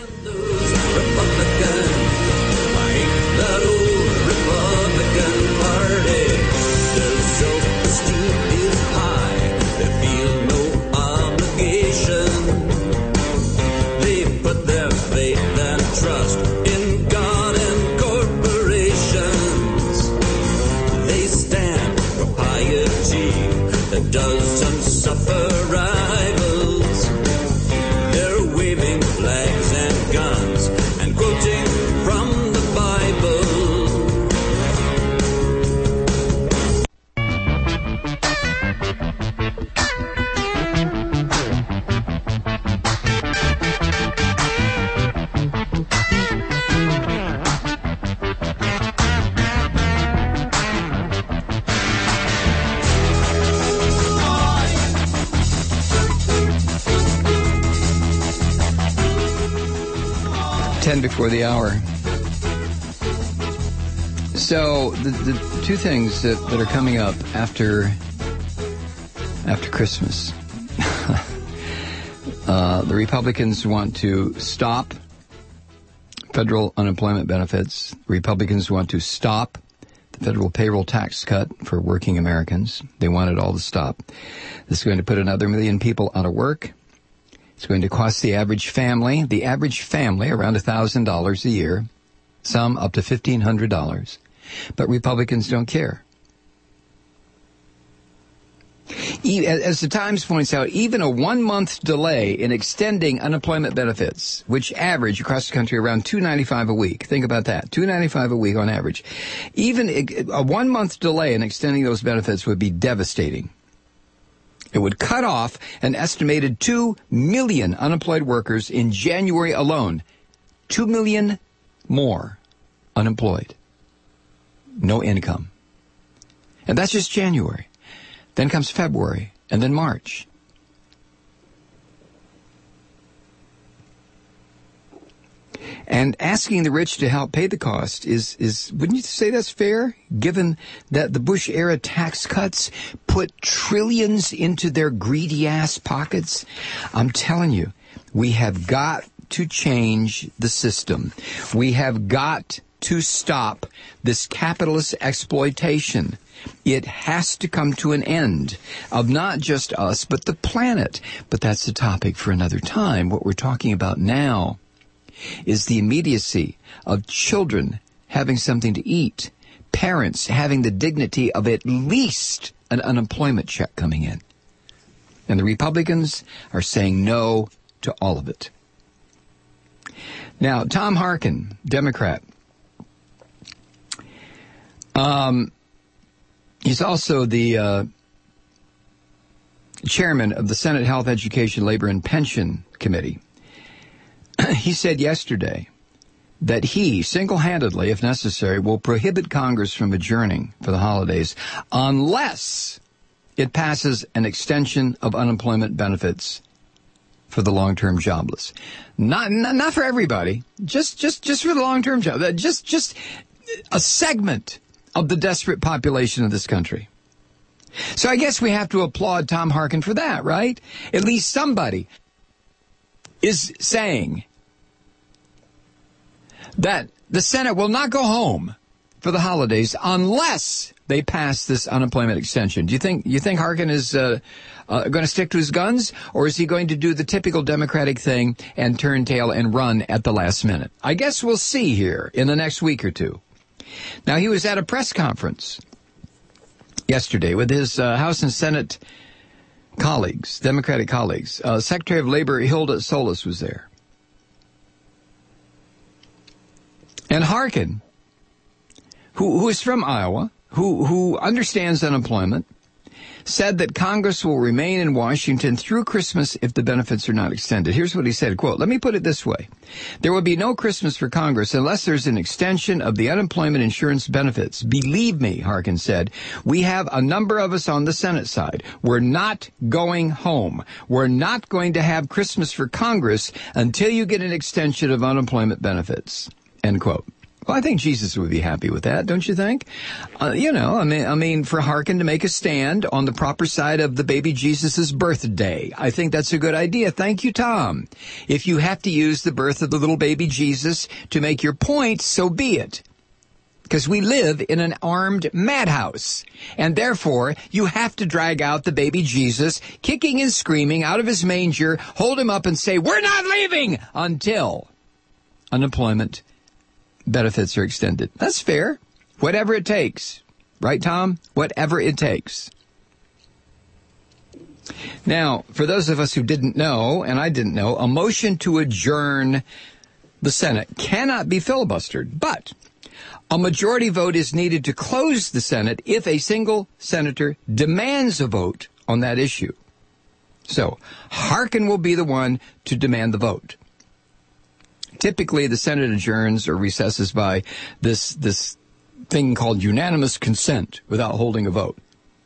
S3: Doesn't suffer rivals. They're waving flags and guns and quoting from the Bible.
S4: 10 before the hour. So the two things that are coming up after Christmas. The Republicans want to stop federal unemployment benefits. Republicans want to stop the federal payroll tax cut for working Americans. They want it all to stop. This is going to put another million people out of work. It's going to cost the average family around $1,000 a year, some up to $1,500. But Republicans don't care. As the Times points out, even a 1-month delay in extending unemployment benefits, which average across the country around $295 a week. Think about that. $295 a week on average. Even a 1-month delay in extending those benefits would be devastating. It would cut off an estimated 2 million unemployed workers in January alone. 2 million more unemployed. No income. And that's just January. Then comes February, and then March. And asking the rich to help pay the cost is wouldn't you say that's fair, given that the Bush-era tax cuts put trillions into their greedy-ass pockets? I'm telling you, we have got to change the system. We have got to stop this capitalist exploitation. It has to come to an end of not just us, but the planet. But that's the topic for another time. What we're talking about now is the immediacy of children having something to eat, parents having the dignity of at least an unemployment check coming in. And the Republicans are saying no to all of it. Now, Tom Harkin, Democrat, he's also the chairman of the Senate Health, Education, Labor, and Pension Committee. He said yesterday that he, single-handedly, if necessary, will prohibit Congress from adjourning for the holidays unless it passes an extension of unemployment benefits for the long-term jobless. Not for everybody, just for the long-term job. Just a segment of the desperate population of this country. So I guess we have to applaud Tom Harkin for that, right? At least somebody is saying that the Senate will not go home for the holidays unless they pass this unemployment extension. Do you think Harkin is going to stick to his guns, or is he going to do the typical Democratic thing and turn tail and run at the last minute? I guess we'll see here in the next week or two. Now, he was at a press conference yesterday with his House and Senate colleagues, Democratic colleagues. Secretary of Labor Hilda Solis was there. And Harkin, who is from Iowa, who understands unemployment, said that Congress will remain in Washington through Christmas if the benefits are not extended. Here's what he said, quote, "Let me put it this way. There will be no Christmas for Congress unless there's an extension of the unemployment insurance benefits. Believe me," Harkin said, "we have a number of us on the Senate side. We're not going home. We're not going to have Christmas for Congress until you get an extension of unemployment benefits." End quote. Well, I think Jesus would be happy with that, don't you think? For Harkin to make a stand on the proper side of the baby Jesus' birthday. I think that's a good idea. Thank you, Tom. If you have to use the birth of the little baby Jesus to make your point, so be it. Because we live in an armed madhouse. And therefore, you have to drag out the baby Jesus, kicking and screaming out of his manger, hold him up and say, "We're not leaving!" until unemployment benefits are extended. That's fair. Whatever it takes. Right, Tom? Whatever it takes. Now, for those of us who didn't know, and I didn't know, a motion to adjourn the Senate cannot be filibustered, but a majority vote is needed to close the Senate if a single senator demands a vote on that issue. So, Harkin will be the one to demand the vote. Typically, the Senate adjourns or recesses by this thing called unanimous consent without holding a vote.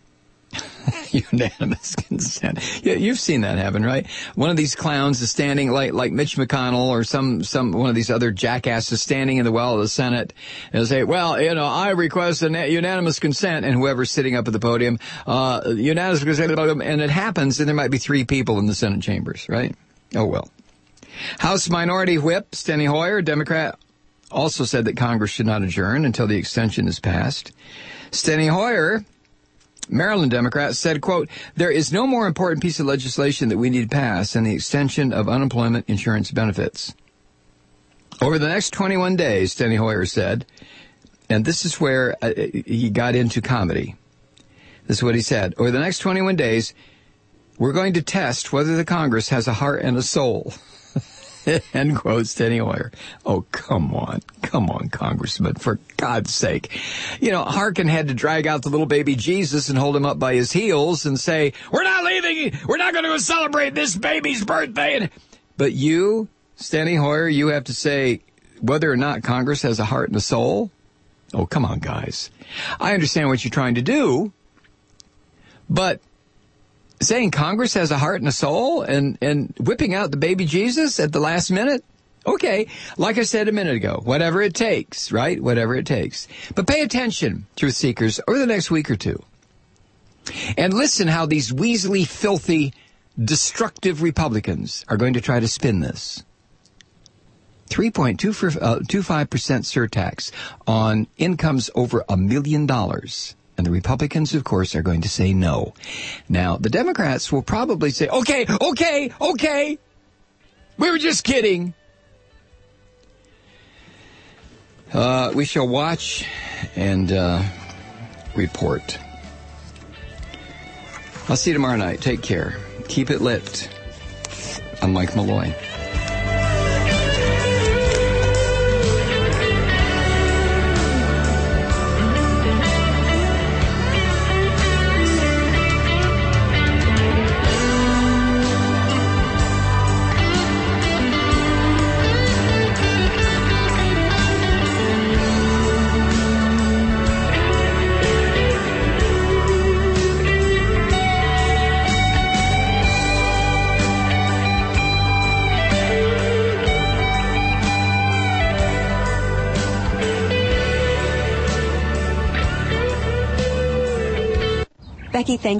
S4: Unanimous consent. Yeah, you've seen that happen, right? One of these clowns is standing like Mitch McConnell or some one of these other jackasses standing in the well of the Senate and say, "Well, I request a unanimous consent," and whoever's sitting up at the podium, unanimous consent, and it happens, and there might be 3 people in the Senate chambers, right? Oh well. House Minority Whip Steny Hoyer, Democrat, also said that Congress should not adjourn until the extension is passed. Steny Hoyer, Maryland Democrat, said, quote, "There is no more important piece of legislation that we need to pass than the extension of unemployment insurance benefits." Over the next 21 days, Steny Hoyer said, and this is where he got into comedy. This is what he said. Over the next 21 days, we're going to test whether the Congress has a heart and a soul. End quote, Steny Hoyer. Oh, come on, Congressman, for God's sake. Harkin had to drag out the little baby Jesus and hold him up by his heels and say, "We're not leaving, we're not going to go celebrate this baby's birthday." But you, Steny Hoyer, you have to say whether or not Congress has a heart and a soul? Oh, come on, guys. I understand what you're trying to do, but saying Congress has a heart and a soul and whipping out the baby Jesus at the last minute? Okay, like I said a minute ago, whatever it takes, right? Whatever it takes. But pay attention, truth seekers, over the next week or two. And listen how these weaselly, filthy, destructive Republicans are going to try to spin this. 3.25% surtax on incomes over $1 million. And the Republicans, of course, are going to say no. Now, the Democrats will probably say, okay. We were just kidding. We shall watch and report. I'll see you tomorrow night. Take care. Keep it lit. I'm Mike Malloy.
S10: Becky, thanks.